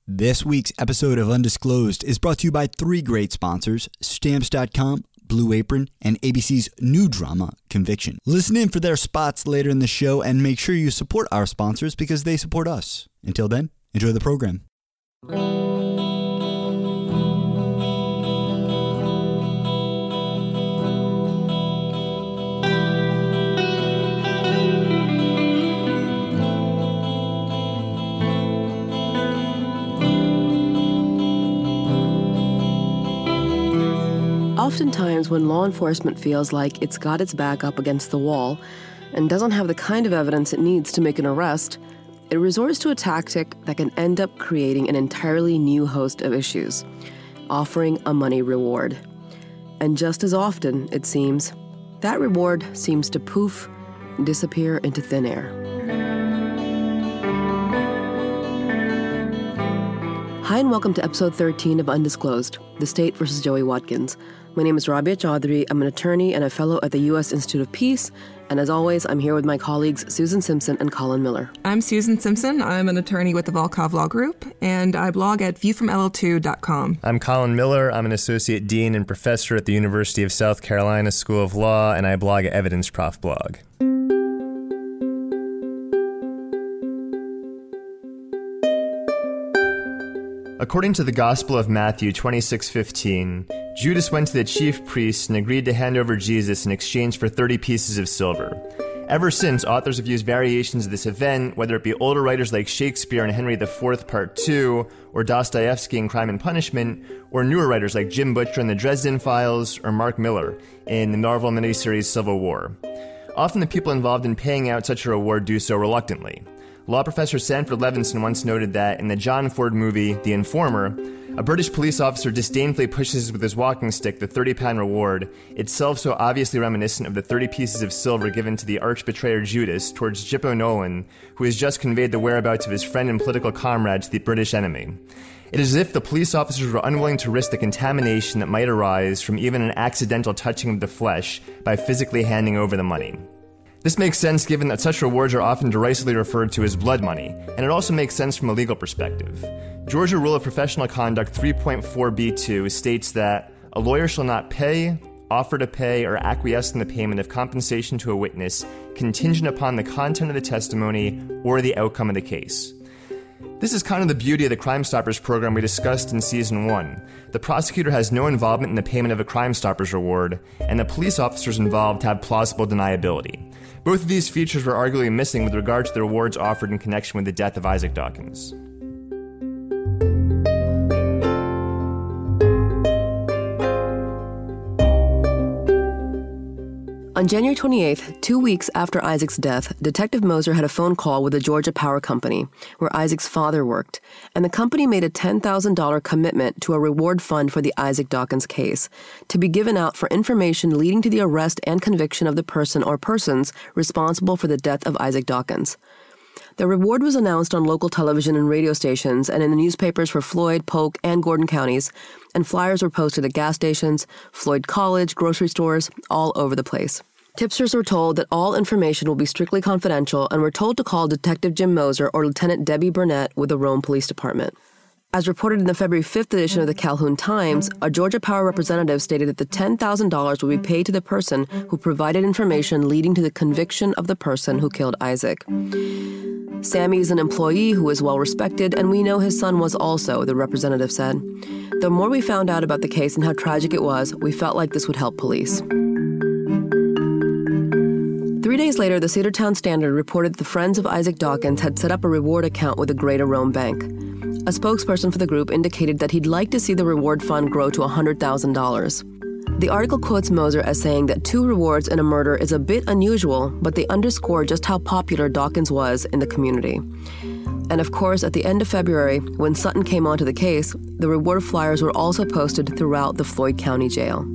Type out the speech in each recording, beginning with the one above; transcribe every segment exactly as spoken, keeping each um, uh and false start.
This week's episode of Undisclosed is brought to you by three great sponsors, Stamps dot com, Blue Apron, and A B C's new drama, Conviction. Listen in for their spots later in the show and make sure you support our sponsors because they support us. Until then, enjoy the program. Oftentimes, when law enforcement feels like it's got its back up against the wall and doesn't have the kind of evidence it needs to make an arrest, it resorts to a tactic that can end up creating an entirely new host of issues, offering a money reward. And just as often, it seems, that reward seems to poof, disappear into thin air. Hi and welcome to episode thirteen of Undisclosed, The State versus Joey Watkins. My name is Rabia Chaudhry. I'm an attorney and a fellow at the U S Institute of Peace. And as always, I'm here with my colleagues Susan Simpson and Colin Miller. I'm Susan Simpson. I'm an attorney with the Volkov Law Group, and I blog at view from L L two dot com. I'm Colin Miller. I'm an associate dean and professor at the University of South Carolina School of Law, and I blog at Evidence Prof Blog. According to the Gospel of Matthew twenty-six fifteen, Judas went to the chief priests and agreed to hand over Jesus in exchange for thirty pieces of silver. Ever since, authors have used variations of this event, whether it be older writers like Shakespeare in Henry the Fourth Part two, or Dostoevsky in Crime and Punishment, or newer writers like Jim Butcher in the Dresden Files, or Mark Miller in the Marvel miniseries Civil War. Often the people involved in paying out such a reward do so reluctantly. Law professor Sanford Levinson once noted that in the John Ford movie, The Informer, a British police officer disdainfully pushes with his walking stick the thirty-pound reward, itself so obviously reminiscent of the thirty pieces of silver given to the arch-betrayer Judas towards Jippo Nolan, who has just conveyed the whereabouts of his friend and political comrade to the British enemy. It is as if the police officers were unwilling to risk the contamination that might arise from even an accidental touching of the flesh by physically handing over the money. This makes sense given that such rewards are often derisively referred to as blood money, and it also makes sense from a legal perspective. Georgia Rule of Professional Conduct three point four B two states that a lawyer shall not pay, offer to pay, or acquiesce in the payment of compensation to a witness contingent upon the content of the testimony or the outcome of the case. This is kind of the beauty of the Crime Stoppers program we discussed in Season one. The prosecutor has no involvement in the payment of a Crime Stoppers reward, and the police officers involved have plausible deniability. Both of these features were arguably missing with regard to the rewards offered in connection with the death of Isaac Dawkins. On January twenty-eighth, two weeks after Isaac's death, Detective Moser had a phone call with the Georgia Power Company, where Isaac's father worked, and the company made a ten thousand dollars commitment to a reward fund for the Isaac Dawkins case, to be given out for information leading to the arrest and conviction of the person or persons responsible for the death of Isaac Dawkins. The reward was announced on local television and radio stations and in the newspapers for Floyd, Polk, and Gordon counties, and flyers were posted at gas stations, Floyd College, grocery stores, all over the place. Tipsters were told that all information will be strictly confidential and were told to call Detective Jim Moser or Lieutenant Debbie Burnett with the Rome Police Department. As reported in the February fifth edition of the Calhoun Times, a Georgia Power representative stated that the ten thousand dollars would be paid to the person who provided information leading to the conviction of the person who killed Isaac. Sammy is an employee who is well respected, and we know his son was also, the representative said. The more we found out about the case and how tragic it was, we felt like this would help police. Three days later, the Cedartown Standard reported that the Friends of Isaac Dawkins had set up a reward account with the Greater Rome Bank. A spokesperson for the group indicated that he'd like to see the reward fund grow to one hundred thousand dollars. The article quotes Moser as saying that two rewards in a murder is a bit unusual, but they underscore just how popular Dawkins was in the community. And of course, at the end of February, when Sutton came onto the case, the reward flyers were also posted throughout the Floyd County Jail.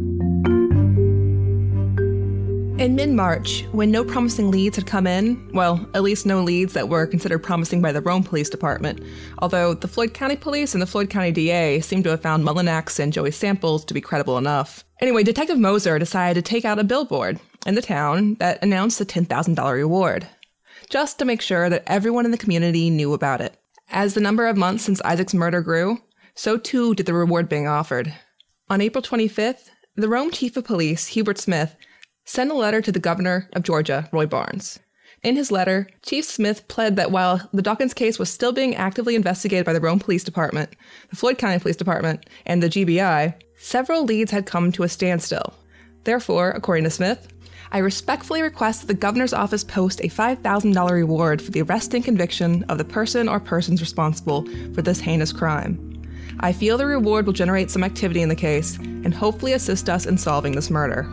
In mid-March, when no promising leads had come in, well, at least no leads that were considered promising by the Rome Police Department, although the Floyd County Police and the Floyd County D A seemed to have found Mullinax and Joey Samples to be credible enough. Anyway, Detective Moser decided to take out a billboard in the town that announced the ten thousand dollars reward, just to make sure that everyone in the community knew about it. As the number of months since Isaac's murder grew, so too did the reward being offered. On April twenty-fifth, the Rome chief of police, Hubert Smith, sent a letter to the governor of Georgia, Roy Barnes. In his letter, Chief Smith pled that while the Dawkins case was still being actively investigated by the Rome Police Department, the Floyd County Police Department, and the G B I, several leads had come to a standstill. Therefore, according to Smith, I respectfully request that the governor's office post a five thousand dollars reward for the arrest and conviction of the person or persons responsible for this heinous crime. I feel the reward will generate some activity in the case and hopefully assist us in solving this murder.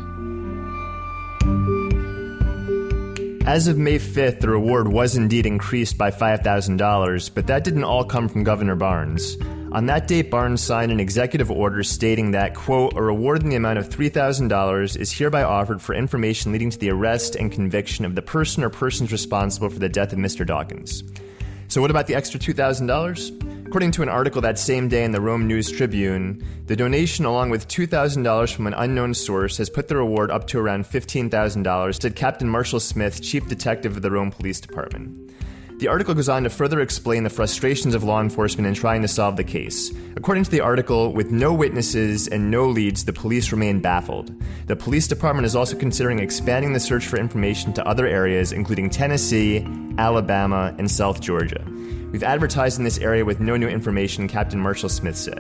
As of May fifth, the reward was indeed increased by five thousand dollars, but that didn't all come from Governor Barnes. On that date, Barnes signed an executive order stating that, quote, a reward in the amount of three thousand dollars is hereby offered for information leading to the arrest and conviction of the person or persons responsible for the death of Mister Dawkins. So what about the extra two thousand dollars? According to an article that same day in the Rome News Tribune, the donation, along with two thousand dollars from an unknown source, has put the reward up to around fifteen thousand dollars, said Captain Marshall Smith, chief detective of the Rome Police Department. The article goes on to further explain the frustrations of law enforcement in trying to solve the case. According to the article, with no witnesses and no leads, the police remain baffled. The police department is also considering expanding the search for information to other areas, including Tennessee, Alabama, and South Georgia. We've advertised in this area with no new information, Captain Marshall Smith said.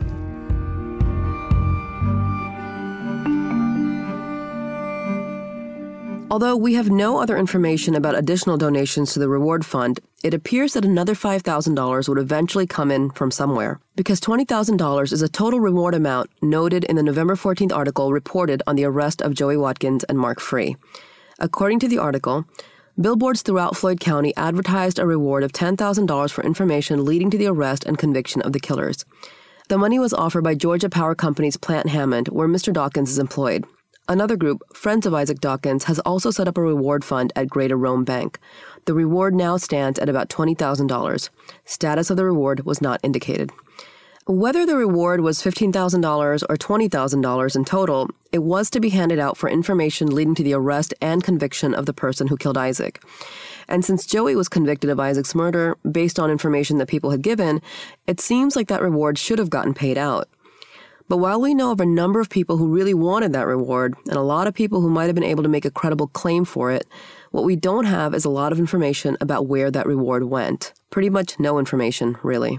Although we have no other information about additional donations to the reward fund, it appears that another five thousand dollars would eventually come in from somewhere, because twenty thousand dollars is a total reward amount noted in the November fourteenth article reported on the arrest of Joey Watkins and Mark Free. According to the article, billboards throughout Floyd County advertised a reward of ten thousand dollars for information leading to the arrest and conviction of the killers. The money was offered by Georgia Power Company's Plant Hammond, where Mister Dawkins is employed. Another group, Friends of Isaac Dawkins, has also set up a reward fund at Greater Rome Bank. The reward now stands at about twenty thousand dollars. Status of the reward was not indicated. Whether the reward was fifteen thousand dollars or twenty thousand dollars in total, it was to be handed out for information leading to the arrest and conviction of the person who killed Isaac. And since Joey was convicted of Isaac's murder, based on information that people had given, it seems like that reward should have gotten paid out. But while we know of a number of people who really wanted that reward, and a lot of people who might have been able to make a credible claim for it, what we don't have is a lot of information about where that reward went. Pretty much no information, really.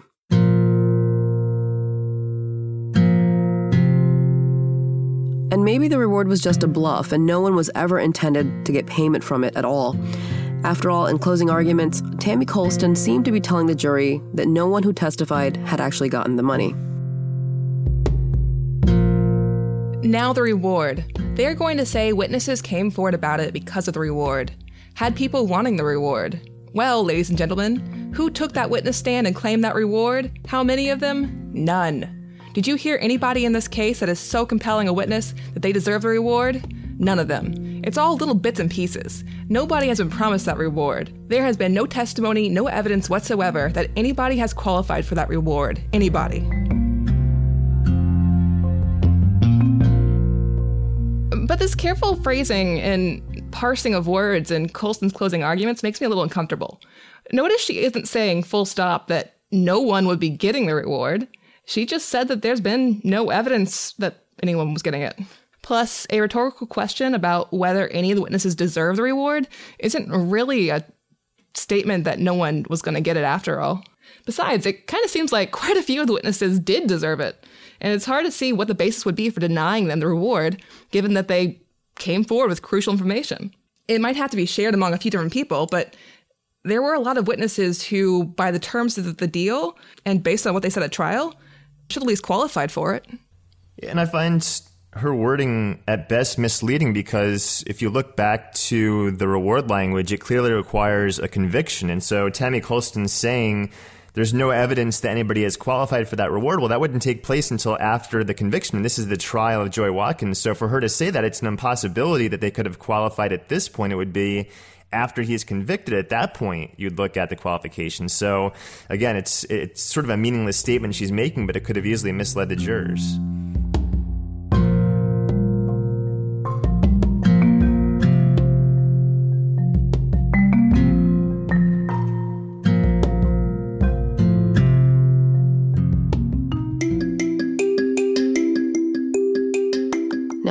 And maybe the reward was just a bluff, and no one was ever intended to get payment from it at all. After all, in closing arguments, Tammy Colston seemed to be telling the jury that no one who testified had actually gotten the money. Now the reward. They're going to say witnesses came forward about it because of the reward. Had people wanting the reward? Well, ladies and gentlemen, who took that witness stand and claimed that reward? How many of them? None. Did you hear anybody in this case that is so compelling a witness that they deserve the reward? None of them. It's all little bits and pieces. Nobody has been promised that reward. There has been no testimony, no evidence whatsoever that anybody has qualified for that reward. Anybody. But this careful phrasing and parsing of words in Colston's closing arguments makes me a little uncomfortable. Notice she isn't saying full stop that no one would be getting the reward. She just said that there's been no evidence that anyone was getting it. Plus, a rhetorical question about whether any of the witnesses deserve the reward isn't really a statement that no one was going to get it after all. Besides, it kind of seems like quite a few of the witnesses did deserve it. And it's hard to see what the basis would be for denying them the reward, given that they came forward with crucial information. It might have to be shared among a few different people, but there were a lot of witnesses who, by the terms of the deal, and based on what they said at trial, should at least qualified for it. And I find her wording at best misleading, because if you look back to the reward language, it clearly requires a conviction. And so Tammy Colston's saying there's no evidence that anybody has qualified for that reward. Well, that wouldn't take place until after the conviction. This is the trial of Joey Watkins. So for her to say that it's an impossibility that they could have qualified at this point, it would be after he's convicted. At that point, you'd look at the qualifications. So again, it's it's sort of a meaningless statement she's making, but it could have easily misled the jurors.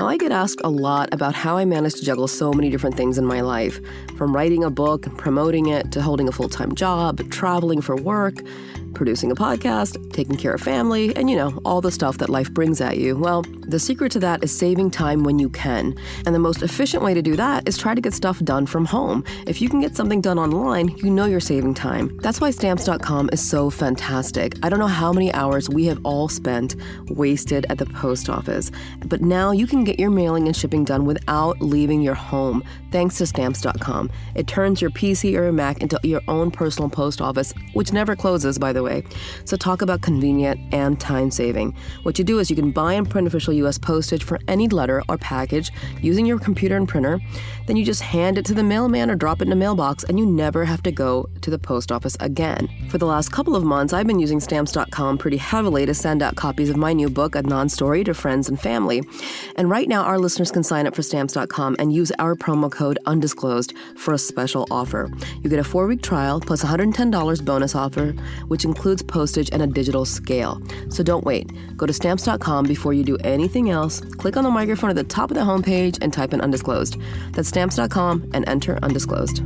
Now, I get asked a lot about how I manage to juggle so many different things in my life, from writing a book and promoting it to holding a full-time job, traveling for work, producing a podcast, taking care of family, and, you know, all the stuff that life brings at you. Well, the secret to that is saving time when you can. And the most efficient way to do that is try to get stuff done from home. If you can get something done online, you know you're saving time. That's why Stamps dot com is so fantastic. I don't know how many hours we have all spent wasted at the post office, but now you can get your mailing and shipping done without leaving your home, thanks to Stamps dot com. It turns your P C or your Mac into your own personal post office, which never closes, by the way. So talk about convenient and time-saving. What you do is you can buy and print official U S postage for any letter or package using your computer and printer. Then you just hand it to the mailman or drop it in a mailbox, and you never have to go to the post office again. For the last couple of months, I've been using Stamps dot com pretty heavily to send out copies of my new book, A Non-Story, to friends and family. And right now, our listeners can sign up for Stamps dot com and use our promo code UNDISCLOSED for a special offer. You get a four-week trial plus one hundred ten dollars bonus offer, which includes postage and a digital scale. So don't wait. Go to Stamps dot com before you do anything else. Click on the microphone at the top of the homepage and type in Undisclosed. That's Stamps dot com and enter Undisclosed.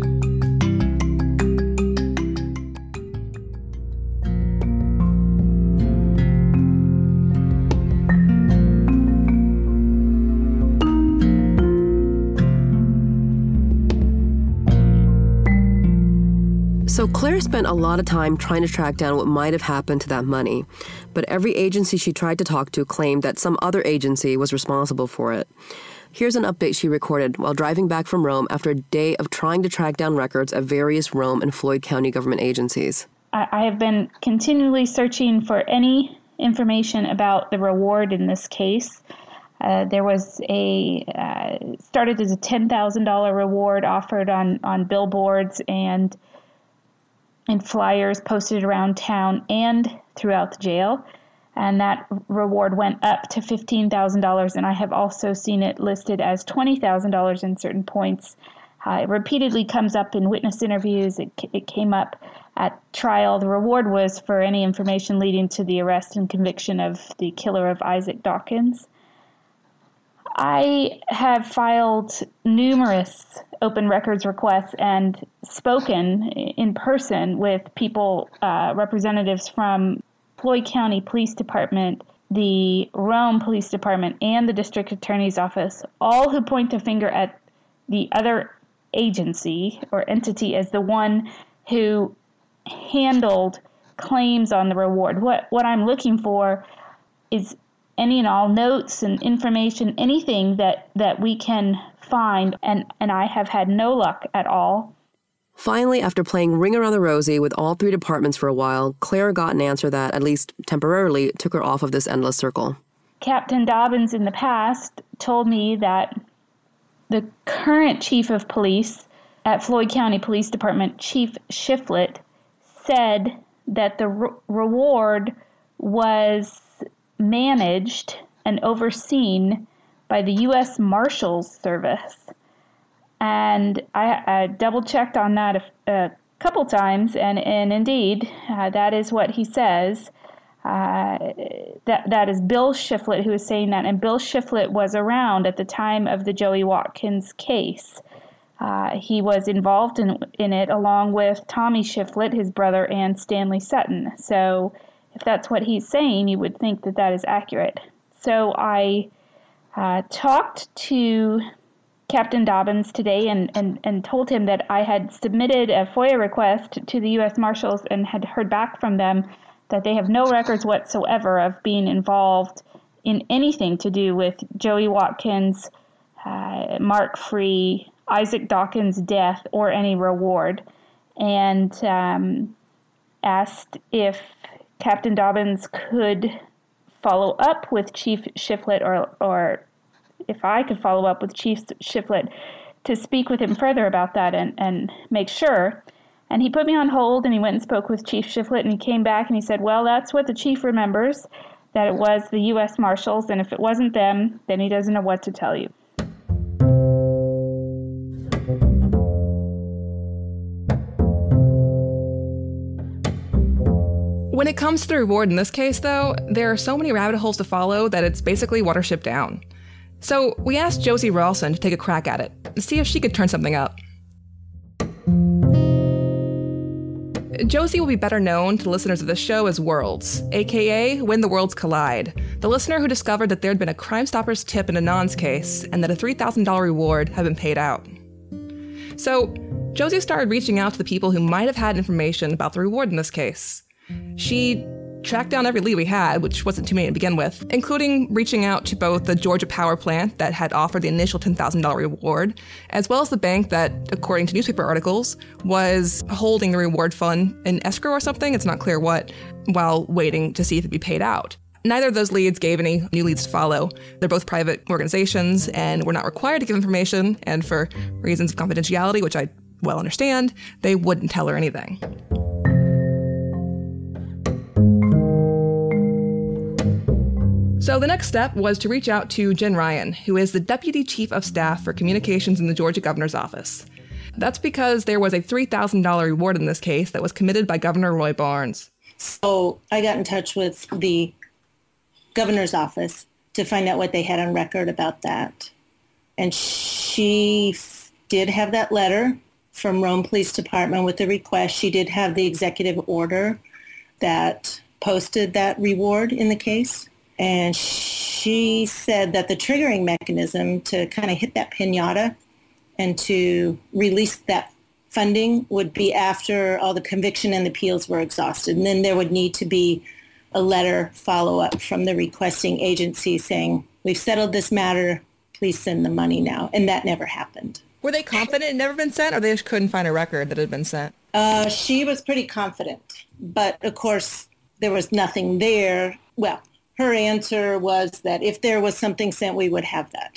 So Claire spent a lot of time trying to track down what might have happened to that money, but every agency she tried to talk to claimed that some other agency was responsible for it. Here's an update she recorded while driving back from Rome after a day of trying to track down records of various Rome and Floyd County government agencies. I have been continually searching for any information about the reward in this case. Uh, there was a, uh, started as a ten thousand dollars reward offered on, on billboards and and flyers posted around town and throughout the jail. And that reward went up to fifteen thousand dollars, and I have also seen it listed as twenty thousand dollars in certain points. Uh, it repeatedly comes up in witness interviews. It, it came up at trial. The reward was for any information leading to the arrest and conviction of the killer of Isaac Dawkins. I have filed numerous open records requests and spoken in person with people, uh, representatives from Floyd County Police Department, the Rome Police Department, and the District Attorney's Office, all who point the finger at the other agency or entity as the one who handled claims on the reward. What what I'm looking for is any and all notes and information, anything that, that we can find, and, and I have had no luck at all. Finally, after playing Ring Around the Rosie with all three departments for a while, Claire got an answer that, at least temporarily, took her off of this endless circle. Captain Dobbins in the past told me that the current chief of police at Floyd County Police Department, Chief Shiflett, said that the re- reward was managed and overseen by the U S Marshals Service. And I, I double-checked on that a, a couple times, and, and indeed, uh, that is what he says. Uh, that that is Bill Shiflett who is saying that, and Bill Shiflett was around at the time of the Joey Watkins case. Uh, he was involved in, in it along with Tommy Shiflett, his brother, and Stanley Sutton. So if that's what he's saying, you would think that that is accurate. So I uh, talked to Captain Dobbins today and, and, and told him that I had submitted a FOIA request to the U S Marshals and had heard back from them that they have no records whatsoever of being involved in anything to do with Joey Watkins, uh, Mark Free, Isaac Dawkins' death, or any reward, and um, asked if Captain Dobbins could follow up with Chief Shiflett, or or if I could follow up with Chief Shiflett to speak with him further about that and, and make sure. And he put me on hold, and he went and spoke with Chief Shiflett, and he came back and he said, well, that's what the chief remembers, that it was the U S Marshals, and if it wasn't them, then he doesn't know what to tell you. When it comes to the reward in this case, though, there are so many rabbit holes to follow that it's basically Watership Down. So we asked Josie Ralston to take a crack at it and see if she could turn something up. Josie will be better known to listeners of the show as Worlds, aka When the Worlds Collide, the listener who discovered that there had been a Crime Stoppers tip in Anon's case and that a three thousand dollars reward had been paid out. So, Josie started reaching out to the people who might have had information about the reward in this case. She tracked down every lead we had, which wasn't too many to begin with, including reaching out to both the Georgia power plant that had offered the initial ten thousand dollars reward, as well as the bank that, according to newspaper articles, was holding the reward fund in escrow or something, it's not clear what, while waiting to see if it'd be paid out. Neither of those leads gave any new leads to follow. They're both private organizations and were not required to give information, and for reasons of confidentiality, which I well understand, they wouldn't tell her anything. So the next step was to reach out to Jen Ryan, who is the Deputy Chief of Staff for Communications in the Georgia Governor's Office. That's because there was a three thousand dollars reward in this case that was committed by Governor Roy Barnes. So I got in touch with the governor's office to find out what they had on record about that. And she f- did have that letter from Rome Police Department with the request. She did have the executive order that posted that reward in the case. And she said that the triggering mechanism to kind of hit that piñata and to release that funding would be after all the conviction and appeals were exhausted. And then there would need to be a letter follow-up from the requesting agency saying, we've settled this matter, please send the money now. And that never happened. Were they confident it had never been sent, or they just couldn't find a record that it had been sent? Uh, she was pretty confident. But, of course, there was nothing there. Well, her answer was that if there was something sent, we would have that.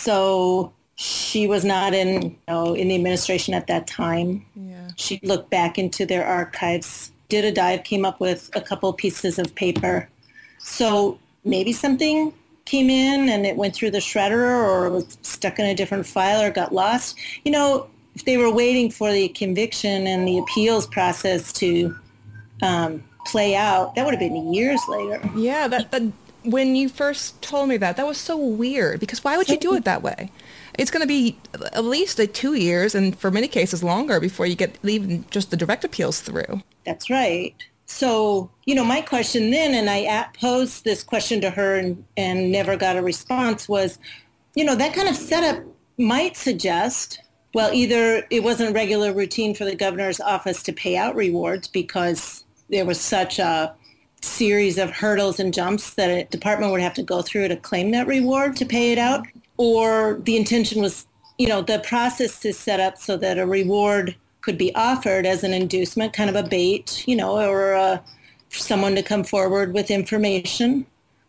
So she was not in, you know, in the administration at that time. Yeah. She looked back into their archives, did a dive, came up with a couple pieces of paper. So maybe something came in and it went through the shredder or was stuck in a different file or got lost. You know, if they were waiting for the conviction and the appeals process to um, play out, that would have been years later. Yeah, that, that when you first told me that, that was so weird, because why would you do it that way? It's going to be at least like two years, and for many cases longer, before you get even just the direct appeals through. That's right. So, you know, my question then, and I posed this question to her and, and never got a response, was, you know, that kind of setup might suggest, well, either it wasn't regular routine for the governor's office to pay out rewards because there was such a series of hurdles and jumps that a department would have to go through to claim that reward to pay it out, or the intention was, you know, the process is set up so that a reward could be offered as an inducement, kind of a bait, you know, or uh, for someone to come forward with information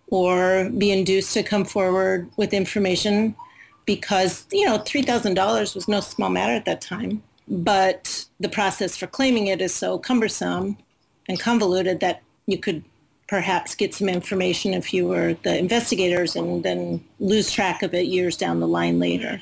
or be induced to come forward with information because, you know, three thousand dollars was no small matter at that time. But the process for claiming it is so cumbersome and convoluted that you could perhaps get some information if you were the investigators and then lose track of it years down the line later.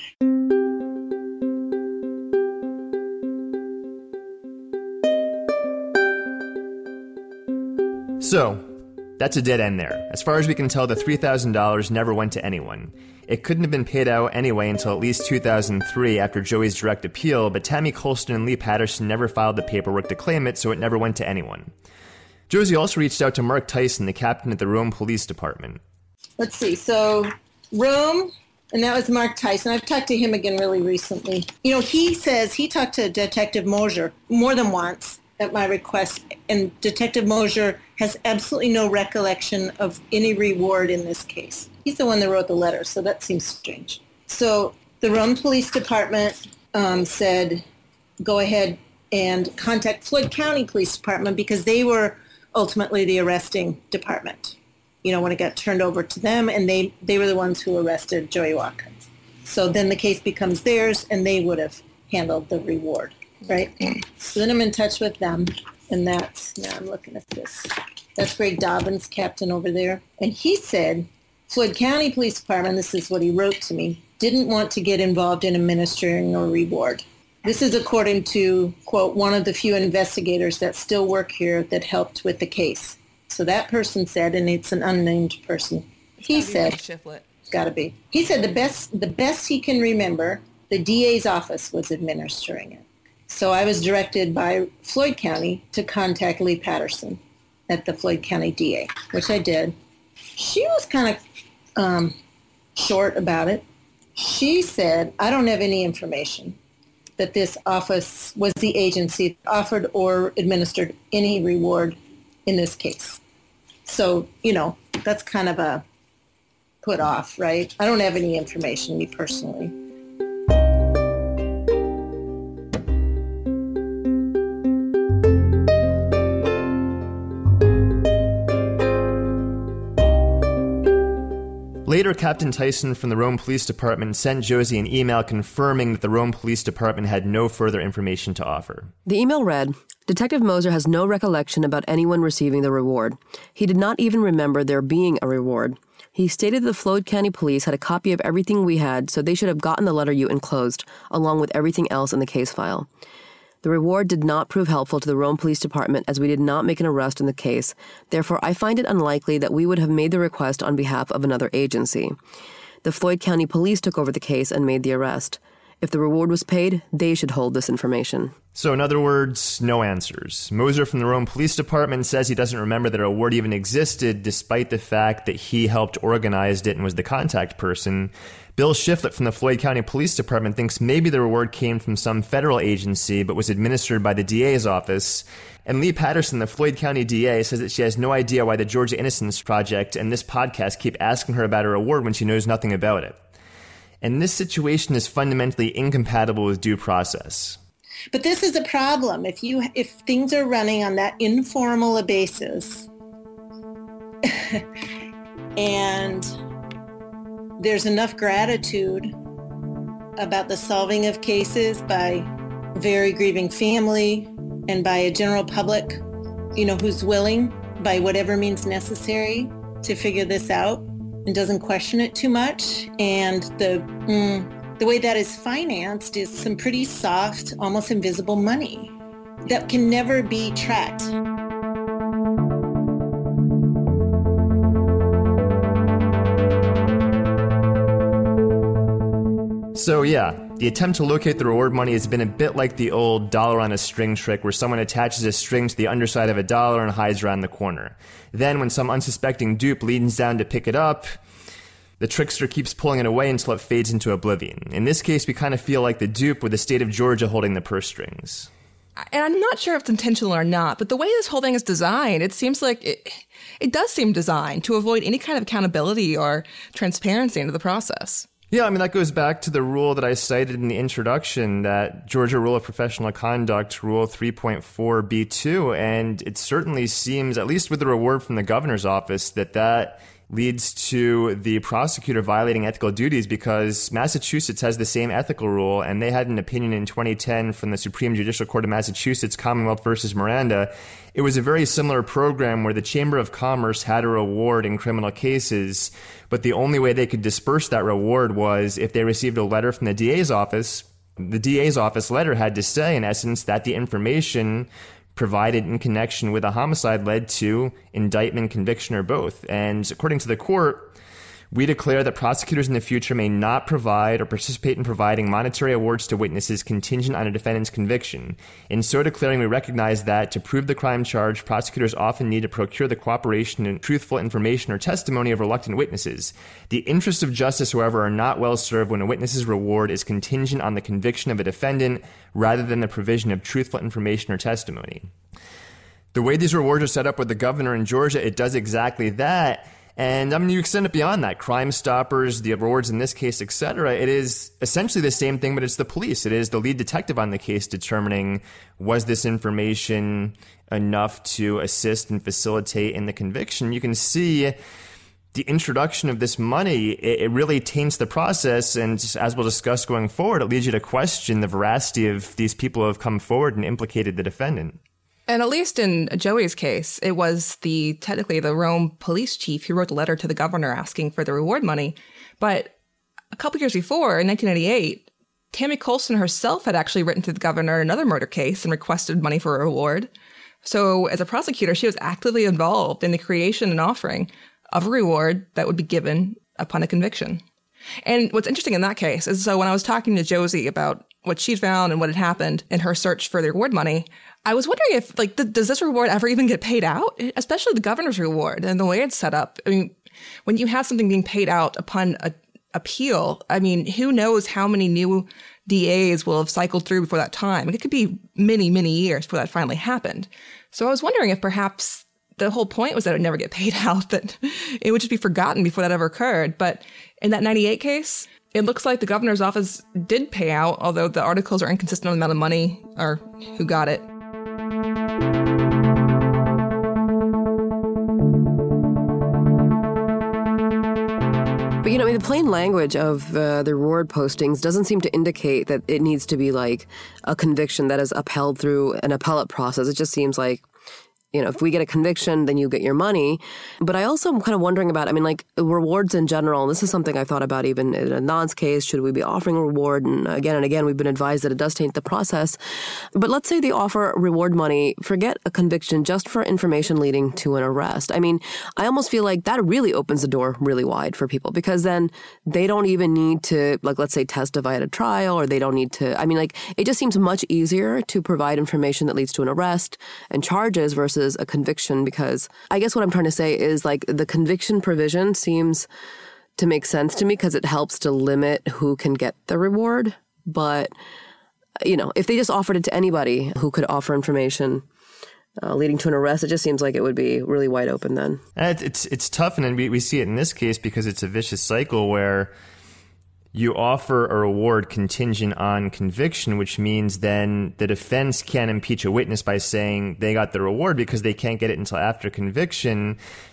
So, that's a dead end there. As far as we can tell, the three thousand dollars never went to anyone. It couldn't have been paid out anyway until at least two thousand three after Joey's direct appeal, but Tammy Colston and Lee Patterson never filed the paperwork to claim it, so it never went to anyone. Josie also reached out to Mark Tyson, the captain at the Rome Police Department. Let's see, so Rome, and that was Mark Tyson. I've talked to him again really recently. You know, he says he talked to Detective Mosier more than once at my request, and Detective Mosier has absolutely no recollection of any reward in this case. He's the one that wrote the letter, so that seems strange. So the Rome Police Department um, said, go ahead and contact Floyd County Police Department because they were ultimately the arresting department, you know, when it got turned over to them, and they, they were the ones who arrested Joey Watkins. So then the case becomes theirs, and they would have handled the reward, right? So then I'm in touch with them, and that's, now I'm looking at this. That's Greg Dobbins, captain over there. And he said, Floyd County Police Department, this is what he wrote to me, didn't want to get involved in administering a reward. This is according to, quote, one of the few investigators that still work here that helped with the case. So that person said, and it's an unnamed person, he said, Shiflett. Got to be. He said the best, the best he can remember, the D A's office was administering it. So I was directed by Floyd County to contact Lee Patterson at the Floyd County D A, which I did. She was kind of um, short about it. She said, I don't have any information that this office was the agency that offered or administered any reward in this case. So, you know, that's kind of a put off, right? I don't have any information, me personally. Later, Captain Tyson from the Rome Police Department sent Josie an email confirming that the Rome Police Department had no further information to offer. The email read, Detective Moser has no recollection about anyone receiving the reward. He did not even remember there being a reward. He stated the Floyd County Police had a copy of everything we had, so they should have gotten the letter you enclosed, along with everything else in the case file. The reward did not prove helpful to the Rome Police Department as we did not make an arrest in the case. Therefore, I find it unlikely that we would have made the request on behalf of another agency. The Floyd County Police took over the case and made the arrest. If the reward was paid, they should hold this information. So in other words, no answers. Moser from the Rome Police Department says he doesn't remember that a reward even existed, despite the fact that he helped organize it and was the contact person. Bill Shiflett from the Floyd County Police Department thinks maybe the reward came from some federal agency but was administered by the D A's office. And Lee Patterson, the Floyd County D A, says that she has no idea why the Georgia Innocence Project and this podcast keep asking her about her reward when she knows nothing about it. And this situation is fundamentally incompatible with due process. But this is a problem. If you if things are running on that informal a basis and there's enough gratitude about the solving of cases by a very grieving family and by a general public, you know, who's willing by whatever means necessary to figure this out and doesn't question it too much. And the mm, the way that is financed is some pretty soft, almost invisible money that can never be tracked. So yeah, the attempt to locate the reward money has been a bit like the old dollar on a string trick where someone attaches a string to the underside of a dollar and hides around the corner. Then when some unsuspecting dupe leans down to pick it up, the trickster keeps pulling it away until it fades into oblivion. In this case, we kind of feel like the dupe with the state of Georgia holding the purse strings. And I'm not sure if it's intentional or not, but the way this whole thing is designed, it seems like it, it does seem designed to avoid any kind of accountability or transparency into the process. Yeah, I mean, that goes back to the rule that I cited in the introduction, that Georgia Rule of Professional Conduct, Rule three point four B two, and it certainly seems, at least with the reward from the governor's office, that that leads to the prosecutor violating ethical duties because Massachusetts has the same ethical rule, and they had an opinion in twenty ten from the Supreme Judicial Court of Massachusetts, Commonwealth versus Miranda. It was a very similar program where the Chamber of Commerce had a reward in criminal cases, but the only way they could disperse that reward was if they received a letter from the D A's office. The D A's office letter had to say, in essence, that the information provided in connection with a homicide led to indictment, conviction, or both. And according to the court, we declare that prosecutors in the future may not provide or participate in providing monetary awards to witnesses contingent on a defendant's conviction. In so declaring, we recognize that to prove the crime charge, prosecutors often need to procure the cooperation and truthful information or testimony of reluctant witnesses. The interests of justice, however, are not well served when a witness's reward is contingent on the conviction of a defendant rather than the provision of truthful information or testimony. The way these rewards are set up with the governor in Georgia, it does exactly that. And I mean, you extend it beyond that. Crime Stoppers, the rewards in this case, et cetera. It is essentially the same thing, but it's the police. It is the lead detective on the case determining, was this information enough to assist and facilitate in the conviction? You can see the introduction of this money, it, it really taints the process. And as we'll discuss going forward, it leads you to question the veracity of these people who have come forward and implicated the defendant. And at least in Joey's case, it was the technically the Rome police chief who wrote the letter to the governor asking for the reward money. But a couple years before, in nineteen ninety-eight, Tammy Colson herself had actually written to the governor another murder case and requested money for a reward. So as a prosecutor, she was actively involved in the creation and offering of a reward that would be given upon a conviction. And what's interesting in that case is, so when I was talking to Josie about what she'd found and what had happened in her search for the reward money, I was wondering if, like, th- does this reward ever even get paid out? Especially the governor's reward and the way it's set up. I mean, when you have something being paid out upon a appeal, I mean, who knows how many new D As will have cycled through before that time? It could be many, many years before that finally happened. So I was wondering if perhaps the whole point was that it would never get paid out, that it would just be forgotten before that ever occurred. But in that ninety-eight case, it looks like the governor's office did pay out, although the articles are inconsistent on the amount of money or who got it. But, you know, I mean, the plain language of uh, the reward postings doesn't seem to indicate that it needs to be like a conviction that is upheld through an appellate process. It just seems like, you know, if we get a conviction, then you get your money. But I also am kind of wondering about, I mean, like rewards in general. And this is something I thought about even in Adnan's case. Should we be offering a reward? And again and again, we've been advised that it does taint the process. But let's say they offer reward money, forget a conviction, just for information leading to an arrest. I mean, I almost feel like that really opens the door really wide for people, because then they don't even need to, like, let's say testify at a trial, or they don't need to, I mean, like, it just seems much easier to provide information that leads to an arrest and charges versus a conviction, because I guess what I'm trying to say is, like, the conviction provision seems to make sense to me because it helps to limit who can get the reward. But, you know, if they just offered it to anybody who could offer information uh, leading to an arrest, it just seems like it would be really wide open then. And it's it's tough, and we, we see it in this case because it's a vicious cycle where you offer a reward contingent on conviction, which means then the defense can't impeach a witness by saying they got the reward because they can't get it until after conviction.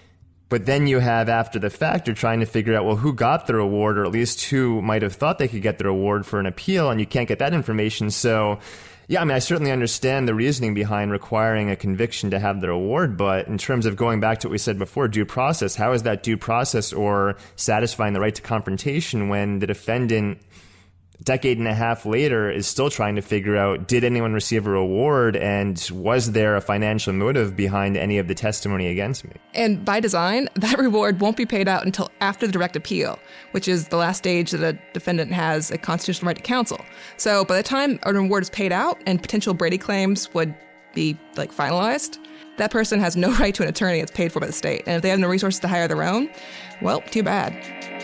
But then you have, after the fact, you're trying to figure out, well, who got the reward, or at least who might have thought they could get the reward for an appeal, and you can't get that information. So, yeah, I mean, I certainly understand the reasoning behind requiring a conviction to have the reward, but in terms of going back to what we said before, due process, how is that due process or satisfying the right to confrontation when the defendant, a decade and a half later, is still trying to figure out, did anyone receive a reward, and was there a financial motive behind any of the testimony against me? And by design, that reward won't be paid out until after the direct appeal, which is the last stage that a defendant has a constitutional right to counsel. So by the time a reward is paid out and potential Brady claims would be, like, finalized, that person has no right to an attorney that's paid for by the state. And if they have no resources to hire their own, well, too bad.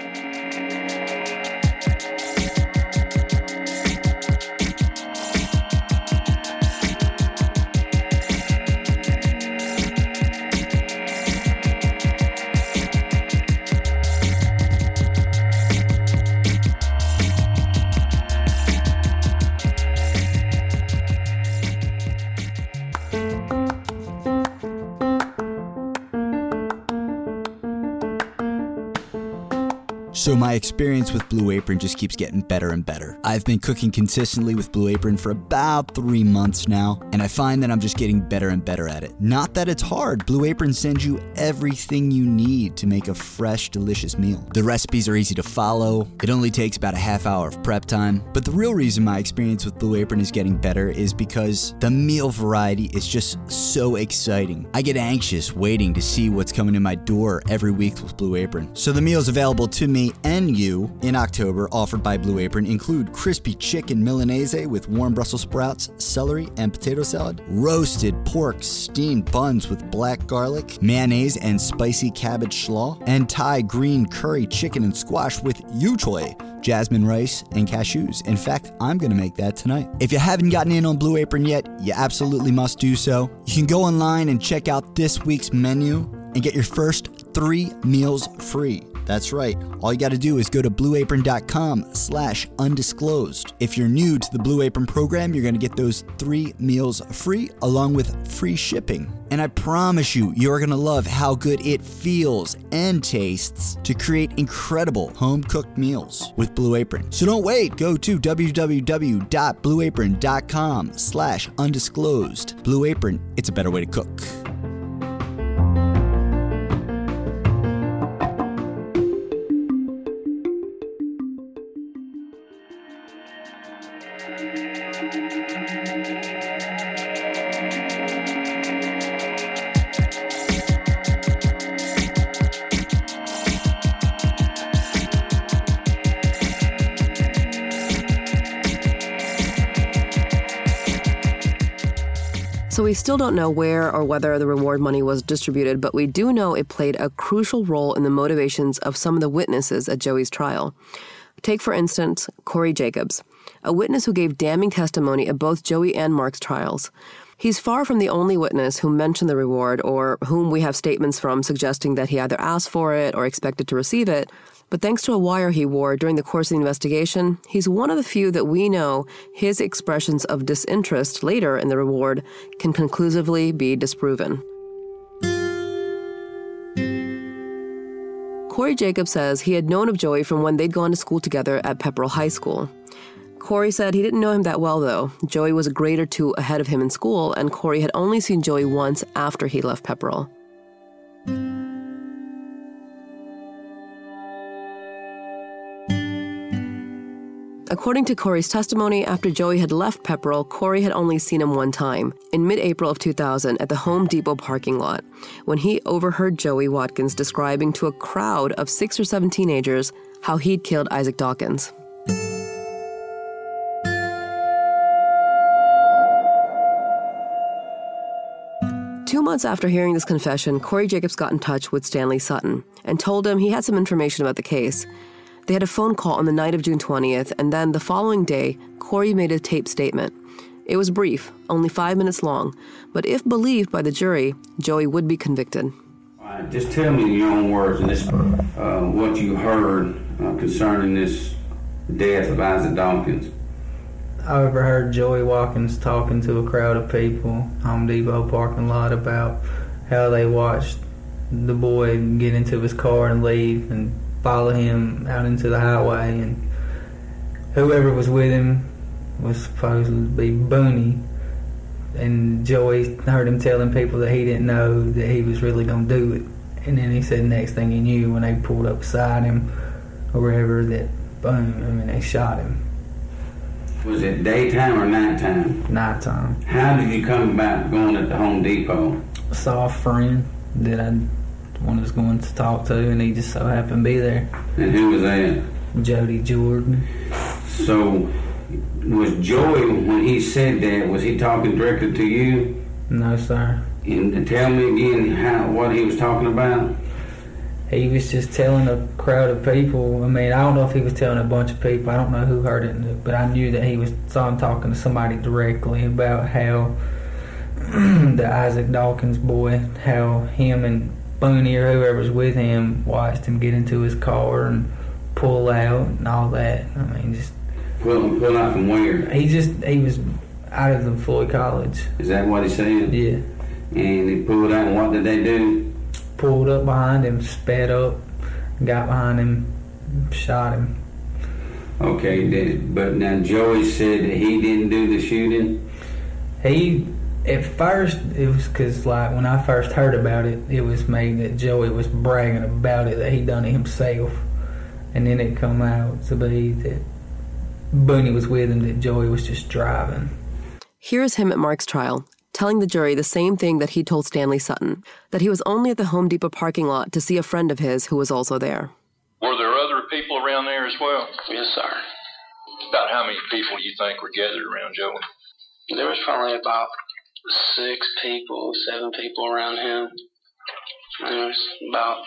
So my experience with Blue Apron just keeps getting better and better. I've been cooking consistently with Blue Apron for about three months now, and I find that I'm just getting better and better at it. Not that it's hard. Blue Apron sends you everything you need to make a fresh, delicious meal. The recipes are easy to follow. It only takes about a half hour of prep time. But the real reason my experience with Blue Apron is getting better is because the meal variety is just so exciting. I get anxious waiting to see what's coming in my door every week with Blue Apron. So the meals available to me and you in October offered by Blue Apron include crispy chicken Milanese with warm Brussels sprouts, celery, and potato salad, roasted pork steamed buns with black garlic, mayonnaise and spicy cabbage slaw, and Thai green curry chicken and squash with yu choy, jasmine rice, and cashews. In fact, I'm going to make that tonight. If you haven't gotten in on Blue Apron yet, you absolutely must do so. You can go online and check out this week's menu and get your first three meals free. That's right. All you got to do is go to blueapron.com slash undisclosed. If you're new to the Blue Apron program, you're going to get those three meals free along with free shipping. And I promise you, you're going to love how good it feels and tastes to create incredible home-cooked meals with Blue Apron. So don't wait. Go to www.blueapron.com slash undisclosed. Blue Apron, it's a better way to cook. So we still don't know where or whether the reward money was distributed, but we do know it played a crucial role in the motivations of some of the witnesses at Joey's trial. Take, for instance, Corey Jacobs, a witness who gave damning testimony at both Joey and Mark's trials. He's far from the only witness who mentioned the reward or whom we have statements from suggesting that he either asked for it or expected to receive it. But thanks to a wire he wore during the course of the investigation, he's one of the few that we know his expressions of disinterest later in the reward can conclusively be disproven. Corey Jacobs says he had known of Joey from when they'd gone to school together at Pepperell High School. Corey said he didn't know him that well, though. Joey was a grade or two ahead of him in school, and Corey had only seen Joey once after he left Pepperell. According to Corey's testimony, after Joey had left Pepperell, Corey had only seen him one time, in mid-April of two thousand at the Home Depot parking lot, when he overheard Joey Watkins describing to a crowd of six or seven teenagers how he'd killed Isaac Dawkins. Two months after hearing this confession, Corey Jacobs got in touch with Stanley Sutton and told him he had some information about the case. They had a phone call on the night of June twentieth, and then the following day, Corey made a taped statement. It was brief, only five minutes long, but if believed by the jury, Joey would be convicted. All right, just tell me in your own words and this, uh, what you heard uh, concerning this death of Isaac Dawkins. I overheard Joey Watkins talking to a crowd of people, Home Depot parking lot, about how they watched the boy get into his car and leave and follow him out into the highway, and whoever was with him was supposed to be Booney, and Joey heard him telling people that he didn't know that he was really going to do it, and then he said next thing he knew, when they pulled up beside him or wherever, that boom, I mean, they shot him. Was it daytime or nighttime? Nighttime. How did you come about going at the Home Depot? I saw a friend that I was going to talk to, and he just so happened to be there. And who was that? Jody Jordan. So, was Joey, when he said that, was he talking directly to you? No, sir. And tell me again how what he was talking about? He was just telling a crowd of people. I mean, I don't know if he was telling a bunch of people. I don't know who heard it, but I knew that he was saw him talking to somebody directly about how the Isaac Dawkins boy, how him and Booney or whoever's with him watched him get into his car and pull out and all that. I mean, just pull, pull out from where? He just he was out of the Floyd College. Is that what he said? Yeah. And he pulled out, and what did they do? Pulled up behind him, sped up, got behind him, shot him. Okay, did, but now Joey said that he didn't do the shooting? He, at first, it was because, like, when I first heard about it, it was made that Joey was bragging about it, that he done it himself. And then it come out to be that Booney was with him, that Joey was just driving. Here's him at Mark's trial, telling the jury the same thing that he told Stanley Sutton, that he was only at the Home Depot parking lot to see a friend of his who was also there. Were there other people around there as well? Yes, sir. About how many people do you think were gathered around Joey? There was probably about six people, seven people around him. And there was about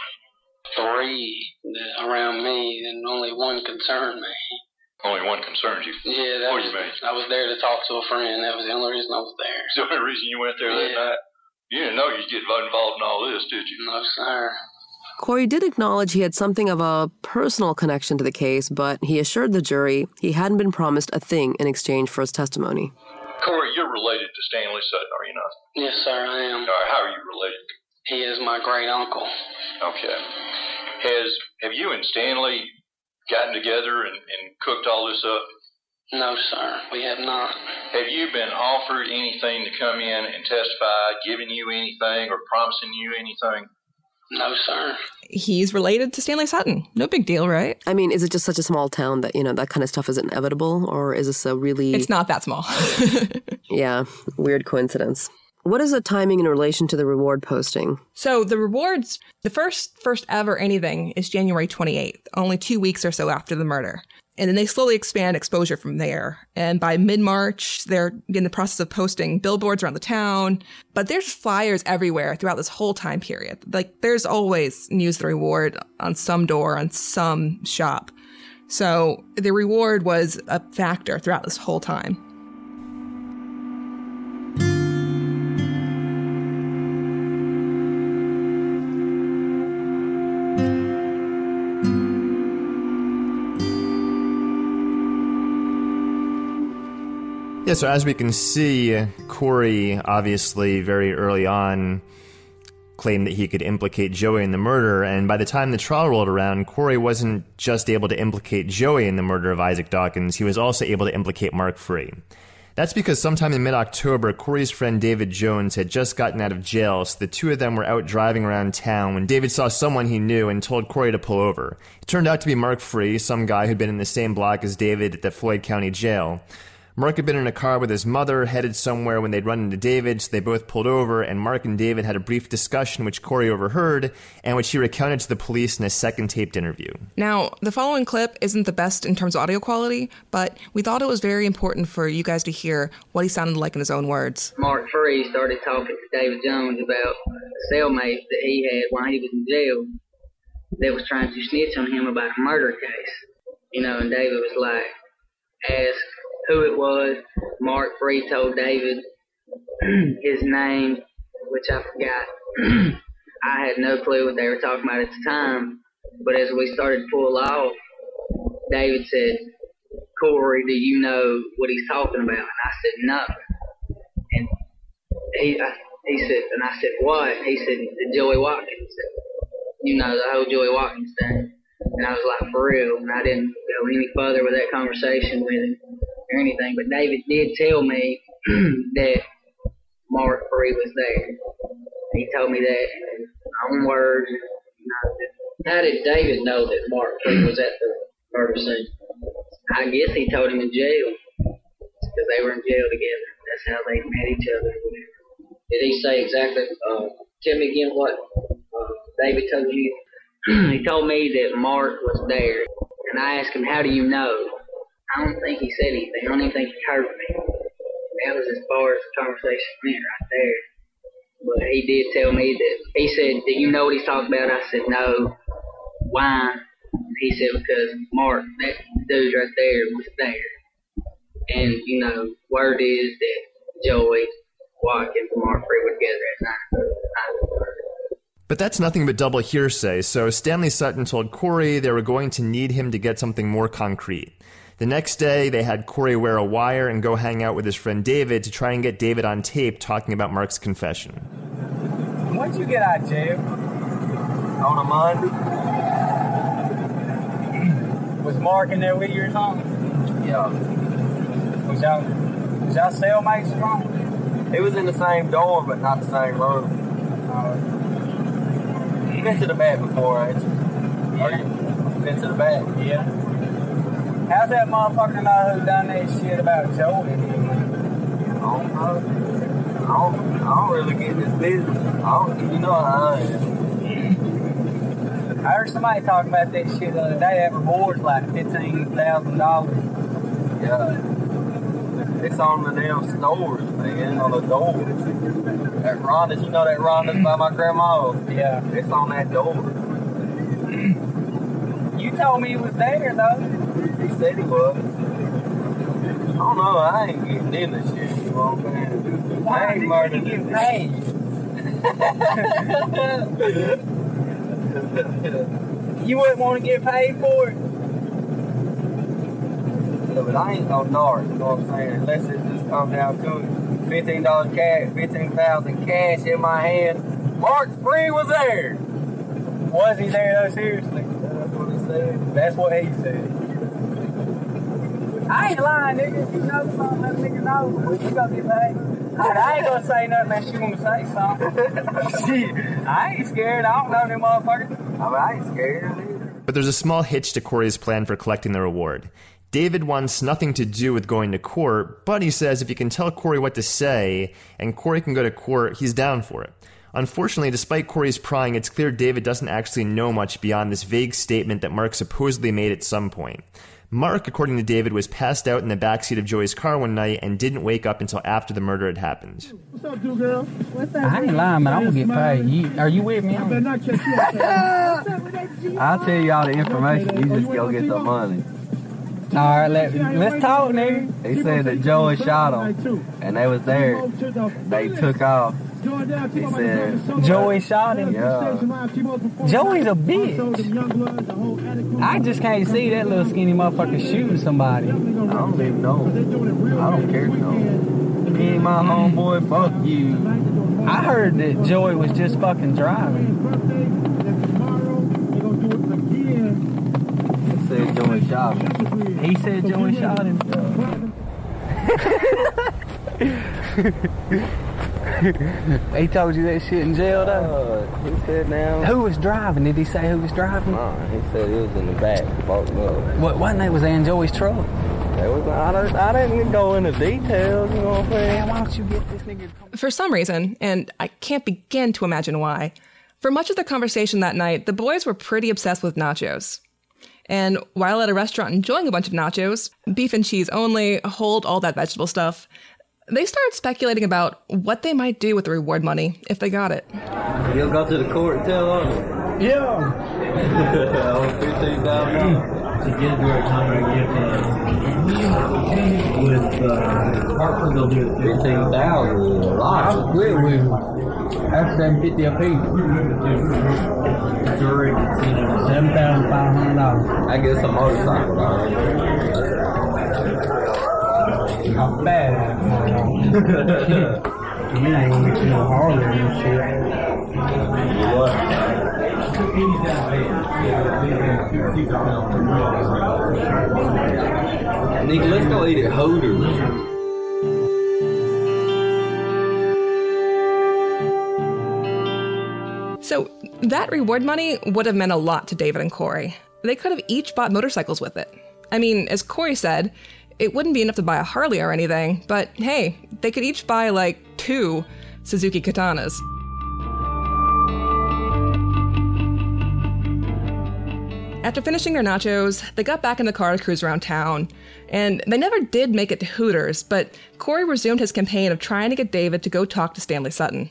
three that around me, and only one concerned me. Only one concerns you? Yeah, that what was, do you mean? I was there to talk to a friend. That was the only reason I was there. It's the only reason you went there yeah. that night? You didn't know you'd get involved in all this, did you? No, sir. Corey did acknowledge he had something of a personal connection to the case, but he assured the jury he hadn't been promised a thing in exchange for his testimony. Corey, you're related to Stanley Sutton, are you not? Yes, sir, I am. All right, how are you related? He is my great uncle. Okay. Has have you and Stanley gotten together and, and cooked all this up? No, sir, we have not. Have you been offered anything to come in and testify, giving you anything or promising you anything? No, sir. He's related to Stanley Sutton. No big deal, right? I mean, is it just such a small town that, you know, that kind of stuff is inevitable? Or is this a really... It's not that small. Yeah, weird coincidence. What is the timing in relation to the reward posting? So the rewards, the first first ever anything is January twenty-eighth, only two weeks or so after the murder. And then they slowly expand exposure from there. And by mid-March, they're in the process of posting billboards around the town. But there's flyers everywhere throughout this whole time period. Like, there's always News the Reward on some door, on some shop. So the reward was a factor throughout this whole time. Yeah, so as we can see, Corey obviously very early on claimed that he could implicate Joey in the murder, and by the time the trial rolled around, Corey wasn't just able to implicate Joey in the murder of Isaac Dawkins, he was also able to implicate Mark Free. That's because sometime in mid-October, Corey's friend David Jones had just gotten out of jail, so the two of them were out driving around town when David saw someone he knew and told Corey to pull over. It turned out to be Mark Free, some guy who'd been in the same block as David at the Floyd County Jail. Mark had been in a car with his mother, headed somewhere when they'd run into David, so they both pulled over, and Mark and David had a brief discussion which Corey overheard, and which he recounted to the police in a second taped interview. Now, the following clip isn't the best in terms of audio quality, but we thought it was very important for you guys to hear what he sounded like in his own words. Mark Free started talking to David Jones about a cellmate that he had while he was in jail that was trying to snitch on him about a murder case. You know, and David was like, ask who it was. Mark Free told David his name, which I forgot. I had no clue what they were talking about at the time, but as we started to pull off, David said, Corey, do you know what he's talking about? And I said, no. And he I, he said, and I said, what? He said, the Joey Watkins. You know, the whole Joey Watkins thing. And I was like, for real. And I didn't go any further with that conversation with him or anything. But David did tell me that Mark Free was there. He told me that in my own words. You know, how did David know that Mark Free was at the murder scene? I guess he told him in jail, because they were in jail together. That's how they met each other. Did he say exactly, uh, tell me again what uh, David told you? He told me that Mark was there, and I asked him, how do you know? I don't think he said anything. I don't even think he heard me. That was as far as the conversation went right there. But he did tell me that, he said, do you know what he's talking about? I said, no. Why? He said, because Mark, that dude right there, was there. And, you know, word is that Joey Watkins and Mark Free were together at nine. But that's nothing but double hearsay, so Stanley Sutton told Corey they were going to need him to get something more concrete. The next day, they had Corey wear a wire and go hang out with his friend David to try and get David on tape talking about Mark's confession. When'd you get out of jail? On a Monday. Was Mark in there with you or something? Yeah. Was y'all, was y'all cellmates or something? He was in the same dorm, but not the same room. Uh, you been to the back before, ain't you? Yeah. You been to the back? Yeah. How's that motherfucker know who done that shit about Joey? I don't know. I don't, I don't really get this business. I don't, you know how I am. I heard somebody talking about that shit the other day. That reward's like fifteen thousand dollars. Yeah. It's on the damn stores, man, on the doors. That Rhonda's, you know that Rhonda's by my grandma's? Yeah. It's on that door. You told me he was there, though. He said he was. I don't know, I ain't getting in this shit, you know what I'm saying? I ain't murdering you. Paid. You wouldn't want to get paid for it? Yeah, but I ain't no narc, you know what I'm saying? Unless it just comes down to it. fifteen dollars cash, fifteen thousand cash in my hand. Mark Free was there. Was he there though, seriously? That's what he said. That's what he said. I ain't lying, nigga. If you know something, let a nigga know. You gonna get paid. I ain't gonna say nothing unless you wanna say something. Shit, I ain't scared. I don't know them motherfuckers. I mean, I ain't scared either. But there's a small hitch to Corey's plan for collecting the reward. David wants nothing to do with going to court, but he says if he can tell Corey what to say, and Corey can go to court, he's down for it. Unfortunately, despite Corey's prying, it's clear David doesn't actually know much beyond this vague statement that Mark supposedly made at some point. Mark, according to David, was passed out in the backseat of Joey's car one night and didn't wake up until after the murder had happened. What's up, dude, girl? What's up? I ain't lying, man. I'm gonna get paid. You, are you with me? I better not check you out. I'll tell you all the information. You just go get the money. All right, let, let's talk, nigga. He said that Joey shot him, and they was there. They took off. He said Joey shot him. Yeah. Joey's a bitch. I just can't see that little skinny motherfucker shooting somebody. I don't even know. I don't care to know. He ain't my homeboy. Fuck you. I heard that Joey was just fucking driving. He said Joey shot him. He said Joey shot him. He told you that shit in jail, though? Uh, he said now. Who was driving? Did he say who was driving? Nah, he said he was in the back, fucked up. What, wasn't that was in Joey's truck? It was, I, don't, I didn't go into details, you know what I'm saying? Man, why don't you get this nigga... For some reason, and I can't begin to imagine why, for much of the conversation that night, the boys were pretty obsessed with nachos. And while at a restaurant enjoying a bunch of nachos, beef and cheese only, hold all that vegetable stuff, they started speculating about what they might do with the reward money if they got it. You'll go to the court and tell on them? Yeah. fifteen thousand dollars. To get a direct contract with uh, Hartford, they'll do it fifteen thousand dollars. A lot. I'll split with him. That's seven fifty a piece. Direct, seven thousand five hundred dollars. I get some motorcycle dollars. Not bad. You ain't gonna get you no Harley and shit. What? Nigga, let's go eat at Hooters. So that reward money would have meant a lot to David and Corey. They could have each bought motorcycles with it. I mean, as Corey said, it wouldn't be enough to buy a Harley or anything, but hey, they could each buy like two Suzuki Katanas. After finishing their nachos, they got back in the car to cruise around town, and they never did make it to Hooters, but Corey resumed his campaign of trying to get David to go talk to Stanley Sutton.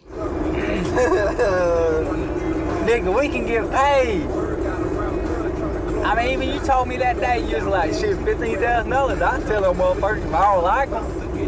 Nigga, we can get paid. I mean, even you told me that day, you was like, shit, fifteen thousand dollars. I tell them motherfuckers if I don't like them.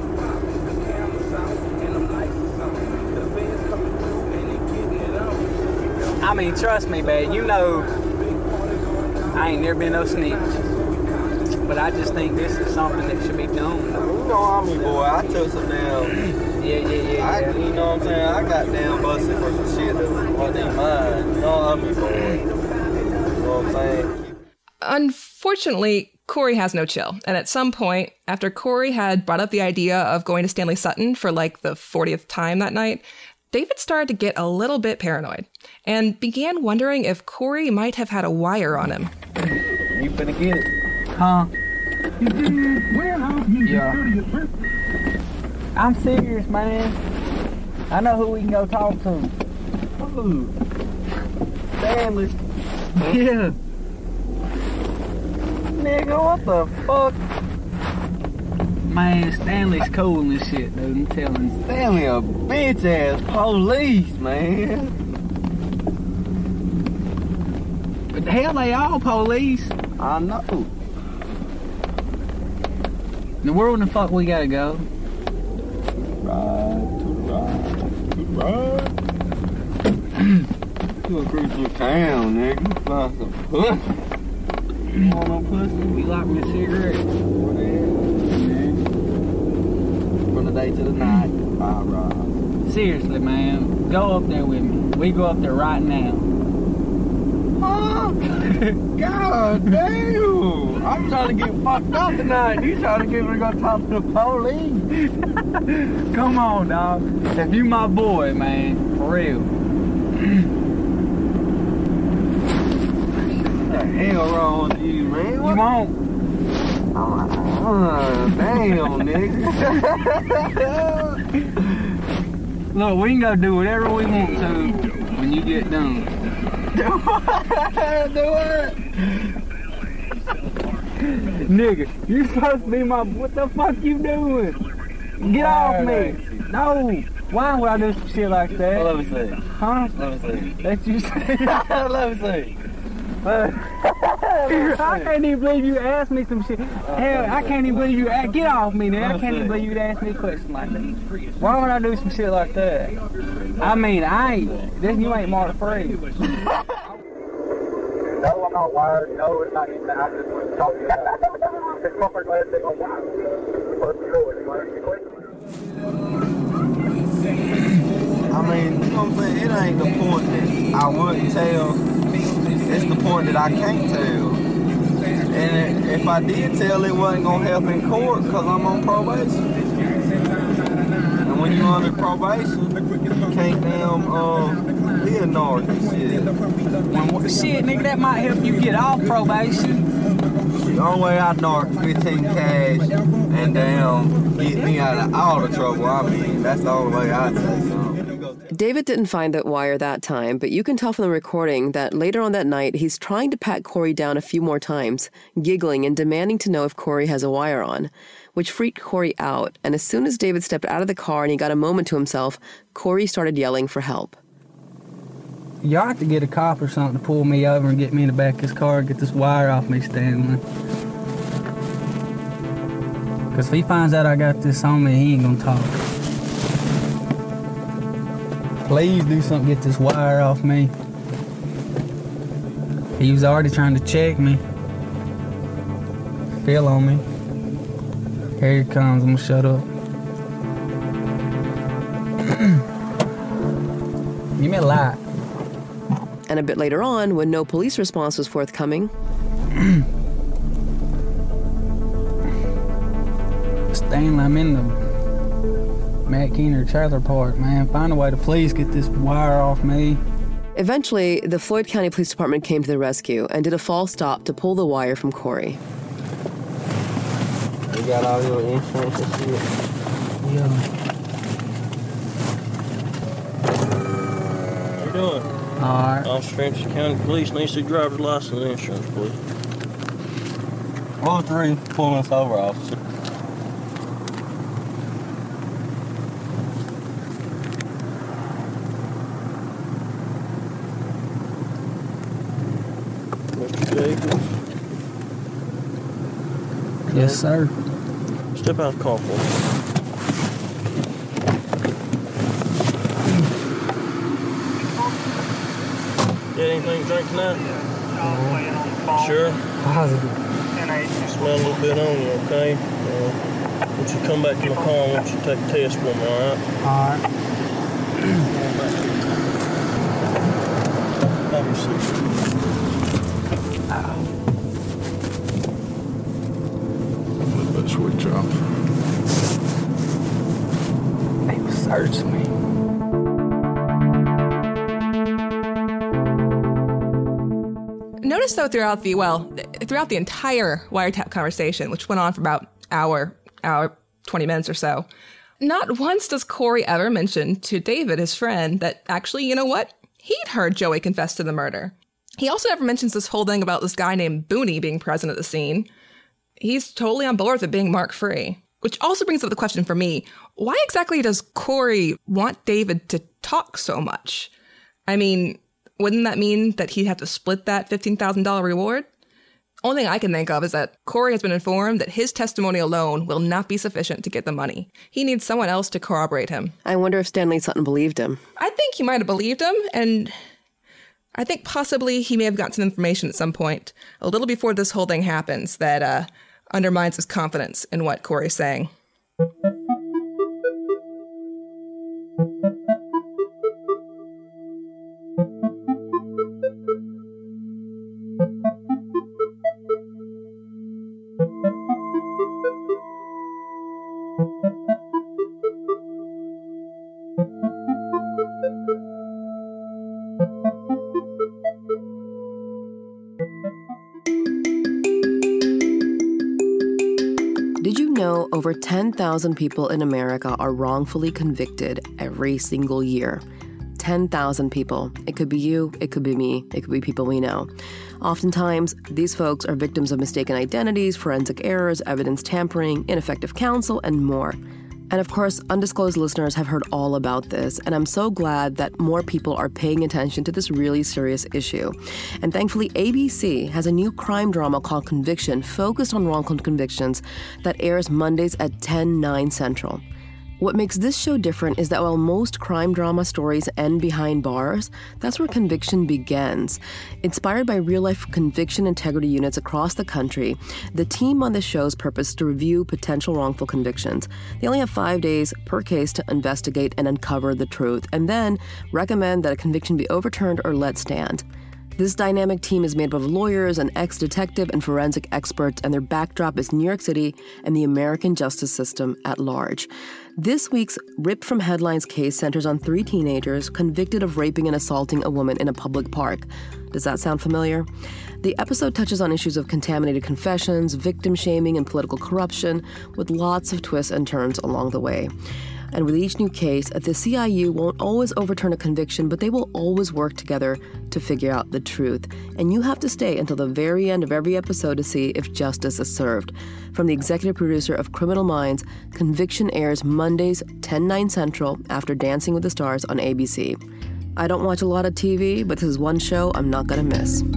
I mean, trust me, man, you know, I ain't never been no snitch. But I just think this is something that should be done. You know I'm a boy. I took some down. Yeah, yeah, yeah, I, yeah. You know what I'm saying? I got down busted for some shit that wasn't mine. You know I'm a boy. You know what I'm saying? Unfortunately, Corey has no chill. And at some point, after Corey had brought up the idea of going to Stanley Sutton for like the fortieth time that night, David started to get a little bit paranoid and began wondering if Corey might have had a wire on him. You finna get it? Huh? Yeah. I'm serious, man. I know who we can go talk to. Who? Stanley. Yeah. Nigga, what the fuck? Man, Stanley's cool and shit, dude. I'm telling you. Stanley a bitch ass police, man. But the hell, they all police. I know. Now, where in the fuck we gotta go? Ride, to ride, to ride. You gonna cruise through town, nigga. Find some pussy. You want no pussy? We like me a cigarette. From the day to the night, I ride. Seriously, man. Go up there with me. We go up there right now. Oh, God damn! I'm trying to get fucked up tonight. You trying to get me to go talk to the police? Come on, dog. If you my boy, man, for real. What the hell wrong with you, man? You won't. Oh, damn, nigga. Look, we can go do whatever we want to when you get done. Do what? Do what? Nigga, you supposed to be my, what the fuck you doing? Get off me. No. Why would I do some shit like that? Let me see. Huh? Let me see. That you say? Let me see. I can't even believe you asked me some shit. Hell, I can't even believe you asked. Get off me, man. I can't even believe you asked me a question like that. Why would I do some shit like that? I mean, I ain't. This, you ain't Mark Free. No, I'm not wired. No, it's not even. I just want to talk to you. It's proper glad they don't wire. I mean, you know what I'm saying? It ain't the point that I wouldn't tell. It's the point that I can't tell. And if I did tell, it wasn't going to help in court because I'm on probation. And when you're under probation, you can't damn uh, be a narc and shit. Well, shit, nigga, that might help you get off probation. The only way I narc fifteen cash and damn get me out of all the trouble I'm in. That's the only way I'd say something. David didn't find that wire that time, but you can tell from the recording that later on that night, he's trying to pat Corey down a few more times, giggling and demanding to know if Corey has a wire on, which freaked Corey out. And as soon as David stepped out of the car and he got a moment to himself, Corey started yelling for help. Y'all have to get a cop or something to pull me over and get me in the back of his car and get this wire off me, Stanley. Because if he finds out I got this on me, he ain't gonna talk. Please do something, get this wire off me. He was already trying to check me. Feel on me. Here he comes, I'm gonna shut up. Give me a light. And a bit later on, when no police response was forthcoming, Stanley, I'm in the Matt Keener trailer park, man. Find a way to please get this wire off me. Eventually, the Floyd County Police Department came to the rescue and did a false stop to pull the wire from Corey. You got all your insurance and shit? Yeah. How you doing? All right. Officer Ramsey County Police needs to see driver's license and insurance, please. What was the reason for pulling us over, officer? Yes, sir. Step out of the car for me. Get anything to drink tonight? Uh, sure? Positive. Smell a little bit on you, okay? Uh, once you come back to my car, I want you to take a test for me, all right? All right. Have your seat. Ow. Switch off. They will search me. Notice though throughout the, well, throughout the entire wiretap conversation, which went on for about hour, hour, twenty minutes or so, not once does Corey ever mention to David, his friend, that actually, you know what? He'd heard Joey confess to the murder. He also never mentions this whole thing about this guy named Booney being present at the scene. He's totally on board with it being Mark Free. Which also brings up the question for me, why exactly does Corey want David to talk so much? I mean, wouldn't that mean that he'd have to split that fifteen thousand dollars reward? Only thing I can think of is that Corey has been informed that his testimony alone will not be sufficient to get the money. He needs someone else to corroborate him. I wonder if Stanley Sutton believed him. I think he might have believed him, and I think possibly he may have gotten some information at some point, a little before this whole thing happens, that uh, undermines his confidence in what Corey's saying. Did you know over ten thousand people in America are wrongfully convicted every single year? ten thousand people. It could be you, it could be me, it could be people we know. Oftentimes, these folks are victims of mistaken identities, forensic errors, evidence tampering, ineffective counsel, and more. And of course, undisclosed listeners have heard all about this, and I'm so glad that more people are paying attention to this really serious issue. And thankfully, A B C has a new crime drama called Conviction, focused on wrongful convictions, that airs Mondays at ten, nine Central. What makes this show different is that while most crime drama stories end behind bars, that's where Conviction begins. Inspired by real-life conviction integrity units across the country, the team on the show's purpose is to review potential wrongful convictions. They only have five days per case to investigate and uncover the truth, and then recommend that a conviction be overturned or let stand. This dynamic team is made up of lawyers and ex-detective and forensic experts, and their backdrop is New York City and the American justice system at large. This week's Ripped from Headlines case centers on three teenagers convicted of raping and assaulting a woman in a public park. Does that sound familiar? The episode touches on issues of contaminated confessions, victim shaming, and political corruption, with lots of twists and turns along the way. And with each new case, the C I U won't always overturn a conviction, but they will always work together to figure out the truth. And you have to stay until the very end of every episode to see if justice is served. From the executive producer of Criminal Minds, Conviction airs Mondays, ten, nine Central, after Dancing with the Stars on A B C. I don't watch a lot of T V, but this is one show I'm not going to miss.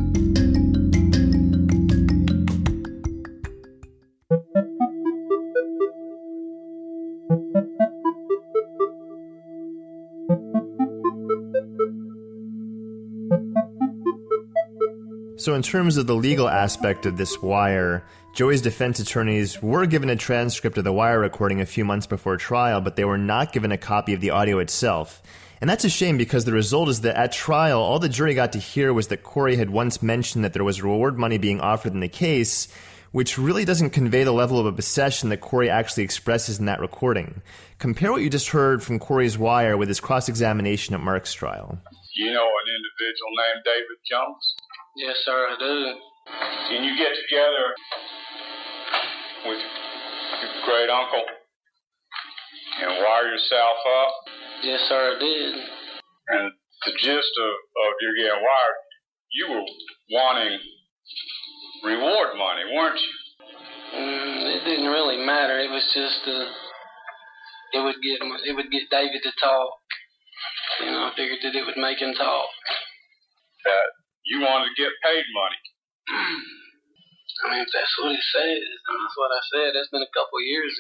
So in terms of the legal aspect of this wire, Joey's defense attorneys were given a transcript of the wire recording a few months before trial, but they were not given a copy of the audio itself. And that's a shame, because the result is that at trial, all the jury got to hear was that Corey had once mentioned that there was reward money being offered in the case, which really doesn't convey the level of obsession that Corey actually expresses in that recording. Compare what you just heard from Corey's wire with his cross-examination at Mark's trial. You know an individual named David Jones? Yes, sir, I do. Can you get together with your great uncle and wire yourself up? Yes, sir, I did. And the gist of, of your getting wired, you were wanting reward money, weren't you? Mm, it didn't really matter. It was just uh, it would get it would get David to talk. You know, I figured that it would make him talk. That you wanted to get paid money. I mean, if that's what he says, that's what I said. That's been a couple of years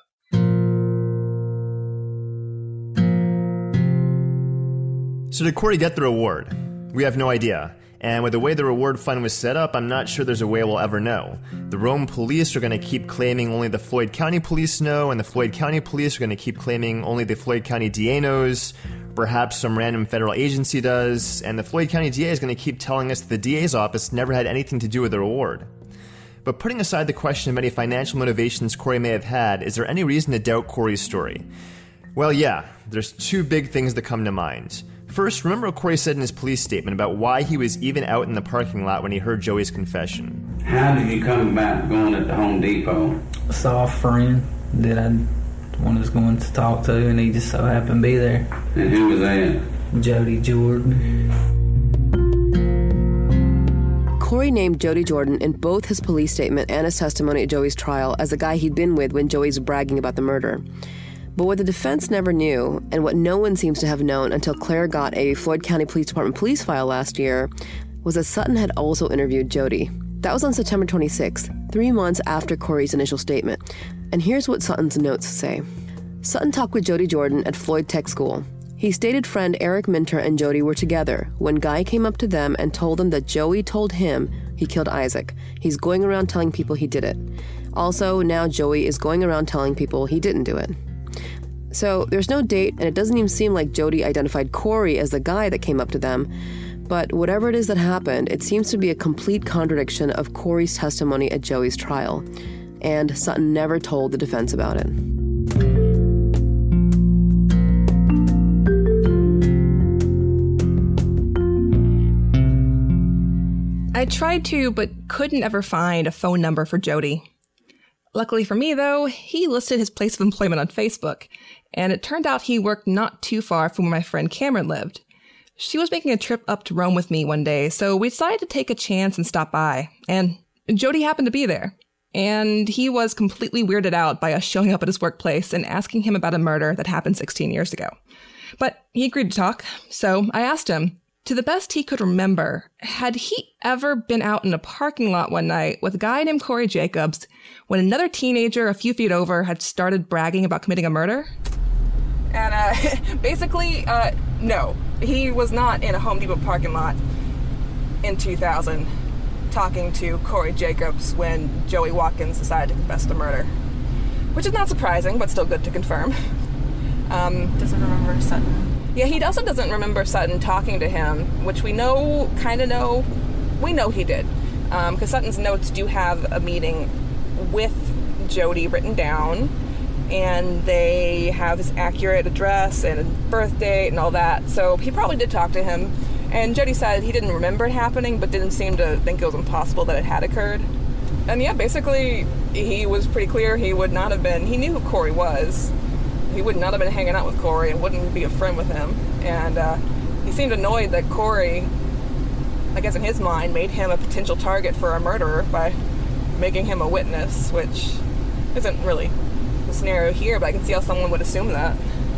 ago. So did Corey get the reward? We have no idea. And with the way the reward fund was set up, I'm not sure there's a way we'll ever know. The Rome police are going to keep claiming only the Floyd County police know, and the Floyd County police are going to keep claiming only the Floyd County D A knows. Perhaps some random federal agency does, and the Floyd County D A is going to keep telling us that the D A's office never had anything to do with the reward. But putting aside the question of any financial motivations Corey may have had, is there any reason to doubt Corey's story? Well, yeah, there's two big things that come to mind. First, remember what Corey said in his police statement about why he was even out in the parking lot when he heard Joey's confession. How did you come about going at the Home Depot? I saw a friend that I one was going to talk to, and he just so happened to be there. And who was that? Jody Jordan. Corey named Jody Jordan in both his police statement and his testimony at Joey's trial as the guy he'd been with when Joey was bragging about the murder. But what the defense never knew, and what no one seems to have known until Claire got a Floyd County Police Department police file last year, was that Sutton had also interviewed Jody. That was on September twenty-sixth, three months after Corey's initial statement. And here's what Sutton's notes say. Sutton talked with Jody Jordan at Floyd Tech School. He stated friend Eric Minter and Jody were together when Guy came up to them and told them that Joey told him he killed Isaac. He's going around telling people he did it. Also, now Joey is going around telling people he didn't do it. So there's no date, and it doesn't even seem like Jody identified Corey as the guy that came up to them. But whatever it is that happened, it seems to be a complete contradiction of Corey's testimony at Joey's trial. And Sutton never told the defense about it. I tried to, but couldn't ever find a phone number for Jody. Luckily for me, though, he listed his place of employment on Facebook, and it turned out he worked not too far from where my friend Cameron lived. She was making a trip up to Rome with me one day, so we decided to take a chance and stop by. And Jody happened to be there. And he was completely weirded out by us showing up at his workplace and asking him about a murder that happened sixteen years ago. But he agreed to talk, so I asked him, to the best he could remember, had he ever been out in a parking lot one night with a guy named Corey Jacobs when another teenager a few feet over had started bragging about committing a murder? And uh, basically, uh, no. He was not in a Home Depot parking lot in two thousand talking to Corey Jacobs when Joey Watkins decided to confess to murder. Which is not surprising, but still good to confirm. Um, doesn't remember Sutton. Yeah, he also doesn't remember Sutton talking to him, which we know, kind of know, we know he did. Because um, Sutton's notes do have a meeting with Jody written down, and they have his accurate address and birth date and all that, so he probably did talk to him. And Jody said he didn't remember it happening, but didn't seem to think it was impossible that it had occurred. And yeah, basically, he was pretty clear he would not have been, he knew who Corey was. He would not have been hanging out with Corey and wouldn't be a friend with him. And uh, he seemed annoyed that Corey, I guess in his mind, made him a potential target for a murderer by making him a witness, which isn't really the scenario here, but I can see how someone would assume that.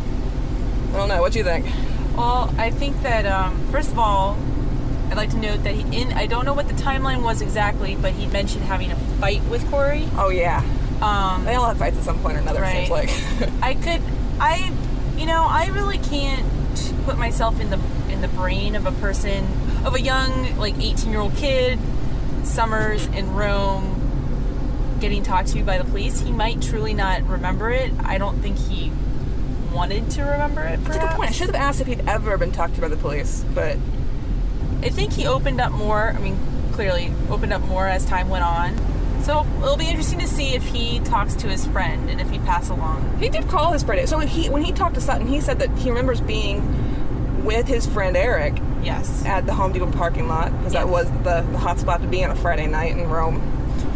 I don't know, what do you think? Well, I think that, um, first of all, I'd like to note that he, in, I don't know what the timeline was exactly, but he mentioned having a fight with Corey. Oh, yeah. Um, they all have fights at some point or another, right. It seems like. I could, I, you know, I really can't put myself in the in the brain of a person, of a young, like, eighteen-year-old kid, summers in Rome, getting talked to by the police. He might truly not remember it. I don't think he wanted to remember it, perhaps. That's a good point. I should have asked if he'd ever been talked to by the police, but I think he opened up more, I mean, clearly opened up more as time went on. So it'll be interesting to see if he talks to his friend and if he pass along. He did call his friend. So he, when he talked to Sutton, he said that he remembers being with his friend Eric. Yes. At the Home Depot parking lot, because yes. that was the, the hot spot to be on a Friday night in Rome.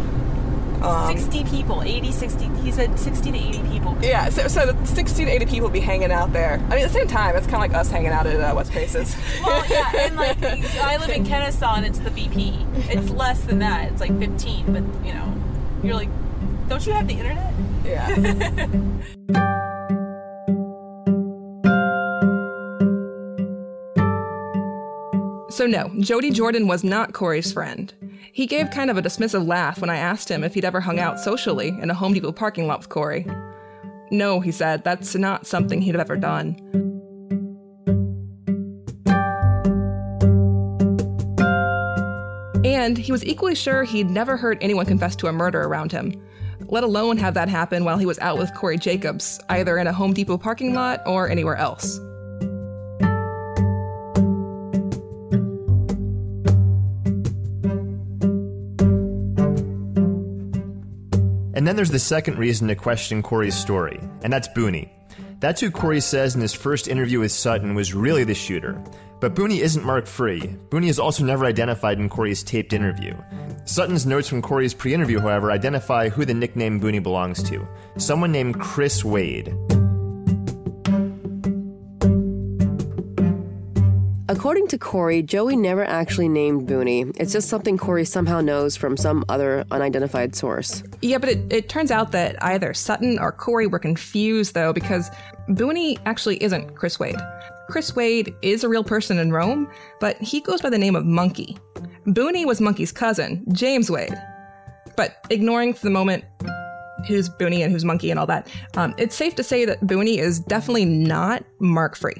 Um, sixty people, eighty, sixty, he said sixty to eighty people. Yeah, so, so the sixty to eighty people be hanging out there. I mean, at the same time, it's kind of like us hanging out at uh, West Paces. Well, yeah, and like, I live in Kennesaw and it's the B P. It's less than that, it's like fifteen, but, you know, you're like, don't you have the internet? Yeah. So no, Jody Jordan was not Corey's friend. He gave kind of a dismissive laugh when I asked him if he'd ever hung out socially in a Home Depot parking lot with Corey. No, he said, that's not something he'd have ever done. And he was equally sure he'd never heard anyone confess to a murder around him, let alone have that happen while he was out with Corey Jacobs, either in a Home Depot parking lot or anywhere else. And then there's the second reason to question Corey's story, and that's Booney. That's who Corey says in his first interview with Sutton was really the shooter. But Booney isn't Mark Free. Booney is also never identified in Corey's taped interview. Sutton's notes from Corey's pre-interview, however, identify who the nickname Booney belongs to. Someone named Chris Wade. According to Corey, Joey never actually named Booney. It's just something Corey somehow knows from some other unidentified source. Yeah, but it, it turns out that either Sutton or Corey were confused, though, because Booney actually isn't Chris Wade. Chris Wade is a real person in Rome, but he goes by the name of Monkey. Booney was Monkey's cousin, James Wade. But ignoring for the moment who's Booney and who's Monkey and all that, um, it's safe to say that Booney is definitely not Mark Free.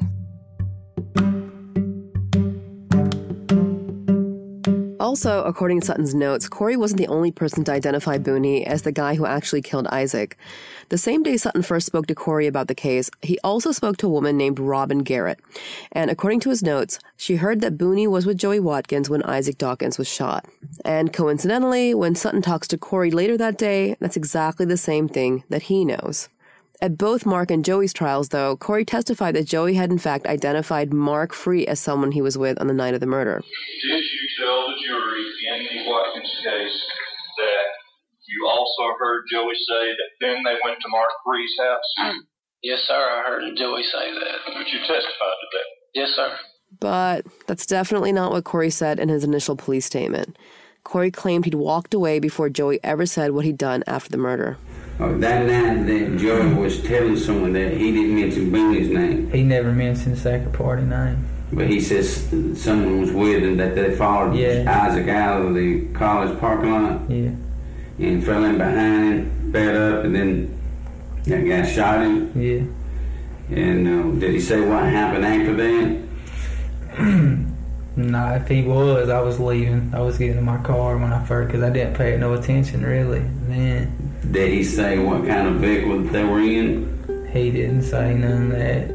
Also, according to Sutton's notes, Corey wasn't the only person to identify Booney as the guy who actually killed Isaac. The same day Sutton first spoke to Corey about the case, he also spoke to a woman named Robin Garrett. And according to his notes, she heard that Booney was with Joey Watkins when Isaac Dawkins was shot. And coincidentally, when Sutton talks to Corey later that day, that's exactly the same thing that he knows. At both Mark and Joey's trials, though, Corey testified that Joey had in fact identified Mark Free as someone he was with on the night of the murder. Did you tell the jury in the Watkins case that you also heard Joey say that then they went to Mark Free's house? Yes, sir. I heard Joey say that. But you testified to that? Yes, sir. But that's definitely not what Corey said in his initial police statement. Corey claimed he'd walked away before Joey ever said what he'd done after the murder. Oh, that night that Joey was telling someone that, he didn't mention Booney's name. He never mentioned the second party name. But he says someone was with him, that they followed yeah. Isaac out of the college parking lot. Yeah. And fell in behind him, bed up, and then that guy shot him. Yeah. And uh, did he say what happened after that? Nah, if he was, I was leaving. I was getting in my car when I first, because I didn't pay no attention, really. Then. Did he say what kind of vehicle they were in? He didn't say none of that.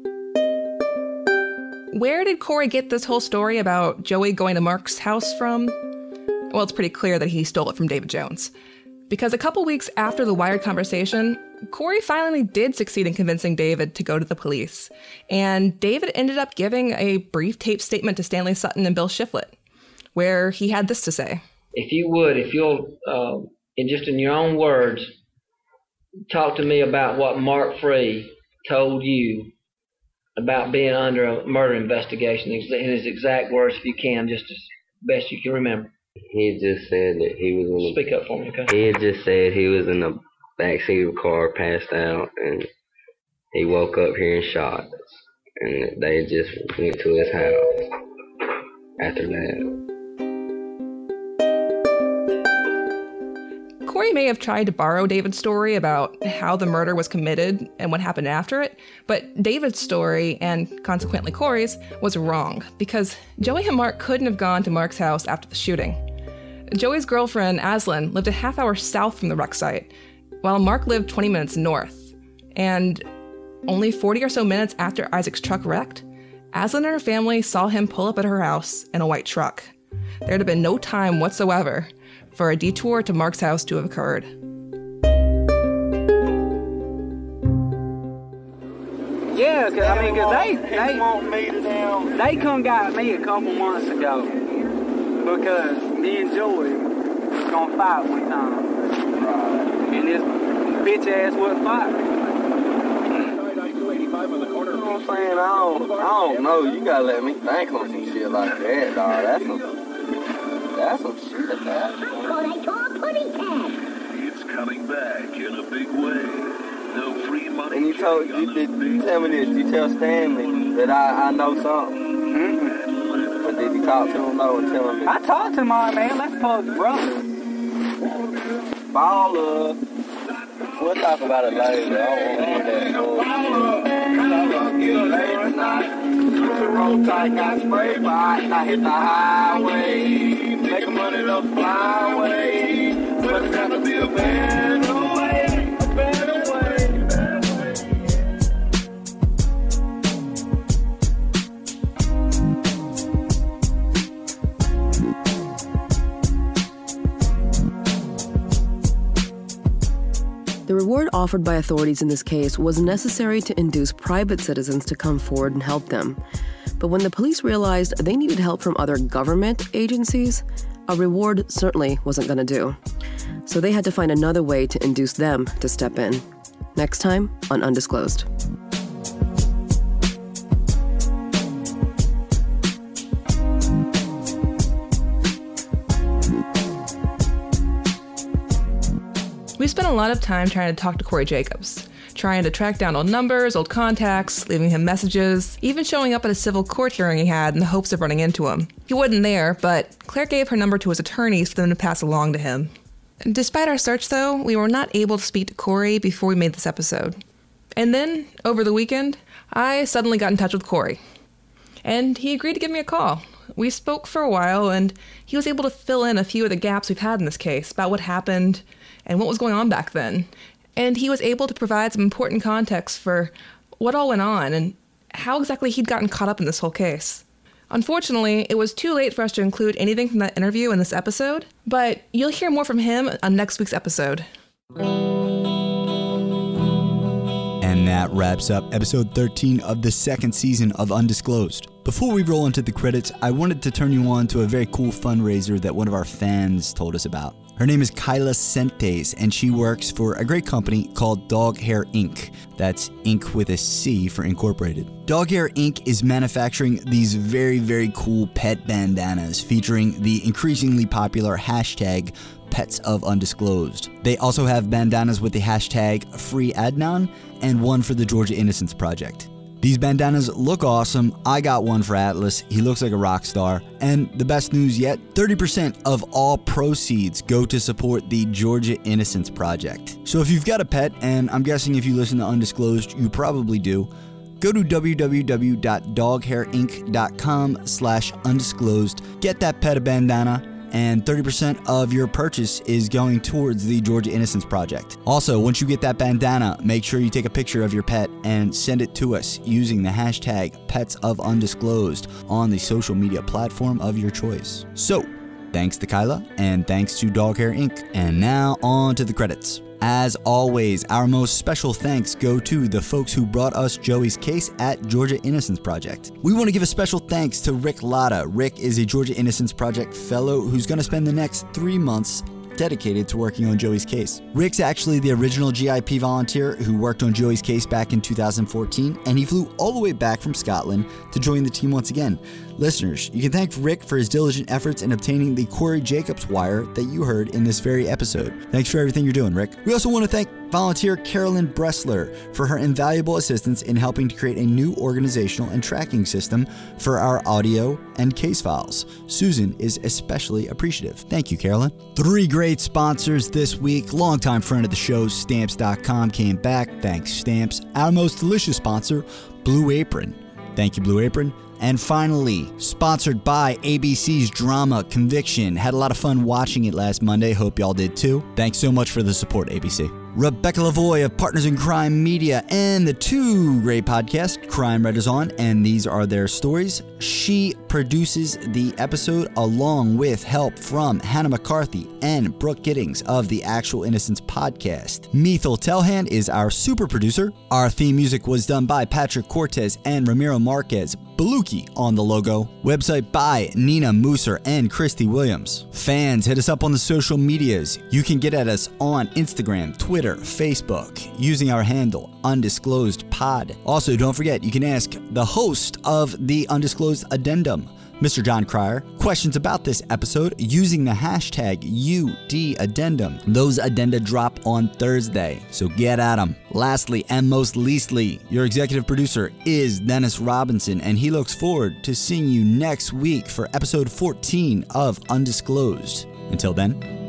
Where did Corey get this whole story about Joey going to Mark's house from? Well, it's pretty clear that he stole it from David Jones. Because a couple weeks after the Wired conversation, Corey finally did succeed in convincing David to go to the police. And David ended up giving a brief tape statement to Stanley Sutton and Bill Shiflett, where he had this to say. If you would, if you'll, uh, in just in your own words, talk to me about what Mark Free told you about being under a murder investigation, in his exact words, if you can, just as best you can remember. He just said that he was in the... Speak up for me, okay? He had just said he was in the backseat of a car, passed out, and he woke up hearing shots. And they just went to his house after that. Corey may have tried to borrow David's story about how the murder was committed and what happened after it, but David's story, and consequently Corey's, was wrong, because Joey and Mark couldn't have gone to Mark's house after the shooting. Joey's girlfriend, Aslan, lived a half hour south from the wreck site, while Mark lived twenty minutes north. And only forty or so minutes after Isaac's truck wrecked, Aslan and her family saw him pull up at her house in a white truck. There'd have been no time whatsoever for a detour to Mark's house to have occurred. Yeah, cause I mean, cause they they want me to down. They come got me a couple months ago because me and Joey was gonna fight one time, and this bitch ass wouldn't fight. You know what I'm saying? I don't, I don't know. You gotta let me think on some shit like that, dog. That's some, that's some shit, that. It's coming back in a big way. No free money. And you told, you, did, you tell me this, you tell Stanley that I, I know something. Mm-hmm. But did you talk to him though and tell him that? I talked to my man, let's talk brother. Baller. We'll talk about it later. I don't want to get that cool. Roll tight, got spray by, I hit the highway. Make money to fly away. But it's gotta be a better way, a better way, a better way. The reward offered by authorities in this case was necessary to induce private citizens to come forward and help them. But when the police realized they needed help from other government agencies, a reward certainly wasn't going to do. So they had to find another way to induce them to step in. Next time on Undisclosed. We spent a lot of time trying to talk to Corey Jacobs, trying to track down old numbers, old contacts, leaving him messages, even showing up at a civil court hearing he had in the hopes of running into him. He wasn't there, but Claire gave her number to his attorneys for them to pass along to him. Despite our search, though, we were not able to speak to Corey before we made this episode. And then, over the weekend, I suddenly got in touch with Corey. And he agreed to give me a call. We spoke for a while, and he was able to fill in a few of the gaps we've had in this case about what happened and what was going on back then. And he was able to provide some important context for what all went on and how exactly he'd gotten caught up in this whole case. Unfortunately, it was too late for us to include anything from that interview in this episode, but you'll hear more from him on next week's episode. And that wraps up episode thirteen of the second season of Undisclosed, Before we roll into the credits, I wanted to turn you on to a very cool fundraiser that one of our fans told us about. Her name is Kyla Sentes, and she works for a great company called Dog Hair Incorporated. That's Inc with a C for Incorporated. Dog Hair Incorporated is manufacturing these very, very cool pet bandanas featuring the increasingly popular hashtag Pets of Undisclosed. They also have bandanas with the hashtag Free Adnan and one for the Georgia Innocence Project. These bandanas look awesome. I got one for Atlas. He looks like a rock star. And the best news yet, thirty percent of all proceeds go to support the Georgia Innocence Project. So if you've got a pet, and I'm guessing if you listen to Undisclosed, you probably do, go to w w w dot dog hair inc dot com slash undisclosed, get that pet a bandana, and thirty percent of your purchase is going towards the Georgia Innocence Project. Also, once you get that bandana, make sure you take a picture of your pet and send it to us using the hashtag Pets of Undisclosed on the social media platform of your choice. So, thanks to Kyla, and thanks to Dog Hair Incorporated. And now on to the credits. As always, our most special thanks go to the folks who brought us Joey's case at Georgia Innocence Project. We want to give a special thanks to Rick Latta. Rick is a Georgia Innocence Project fellow who's going to spend the next three months dedicated to working on Joey's case. Rick's actually the original G I P volunteer who worked on Joey's case back in two thousand fourteen, and he flew all the way back from Scotland to join the team once again. Listeners, you can thank Rick for his diligent efforts in obtaining the Corey Jacobs wire that you heard in this very episode. Thanks for everything you're doing, Rick. We also want to thank volunteer Carolyn Bressler for her invaluable assistance in helping to create a new organizational and tracking system for our audio and case files. Susan is especially appreciative. Thank you, Carolyn. Three great sponsors this week. Longtime friend of the show, Stamps dot com, came back. Thanks, Stamps. Our most delicious sponsor, Blue Apron. Thank you, Blue Apron. And finally, sponsored by A B C's drama Conviction. Had a lot of fun watching it last Monday. Hope y'all did too. Thanks so much for the support, A B C. Rebecca Lavoie of Partners in Crime Media and the two great podcasts, Crime Writers On, and These Are Their Stories. She produces the episode along with help from Hannah McCarthy and Brooke Giddings of the Actual Innocence podcast. Mithil Telhan is our super producer. Our theme music was done by Patrick Cortez and Ramiro Marquez. Beluki on the logo. Website by Nina Mooser and Christy Williams. Fans, hit us up on the social medias. You can get at us on Instagram, Twitter, Facebook, using our handle, Undisclosed Pod. Also, don't forget, you can ask the host of the Undisclosed Addendum, Mister John Cryer, questions about this episode using the hashtag U D Addendum. Those addenda drop on Thursday, so get at them. Lastly, and most leastly, your executive producer is Dennis Robinson, and he looks forward to seeing you next week for episode fourteen of Undisclosed. Until then,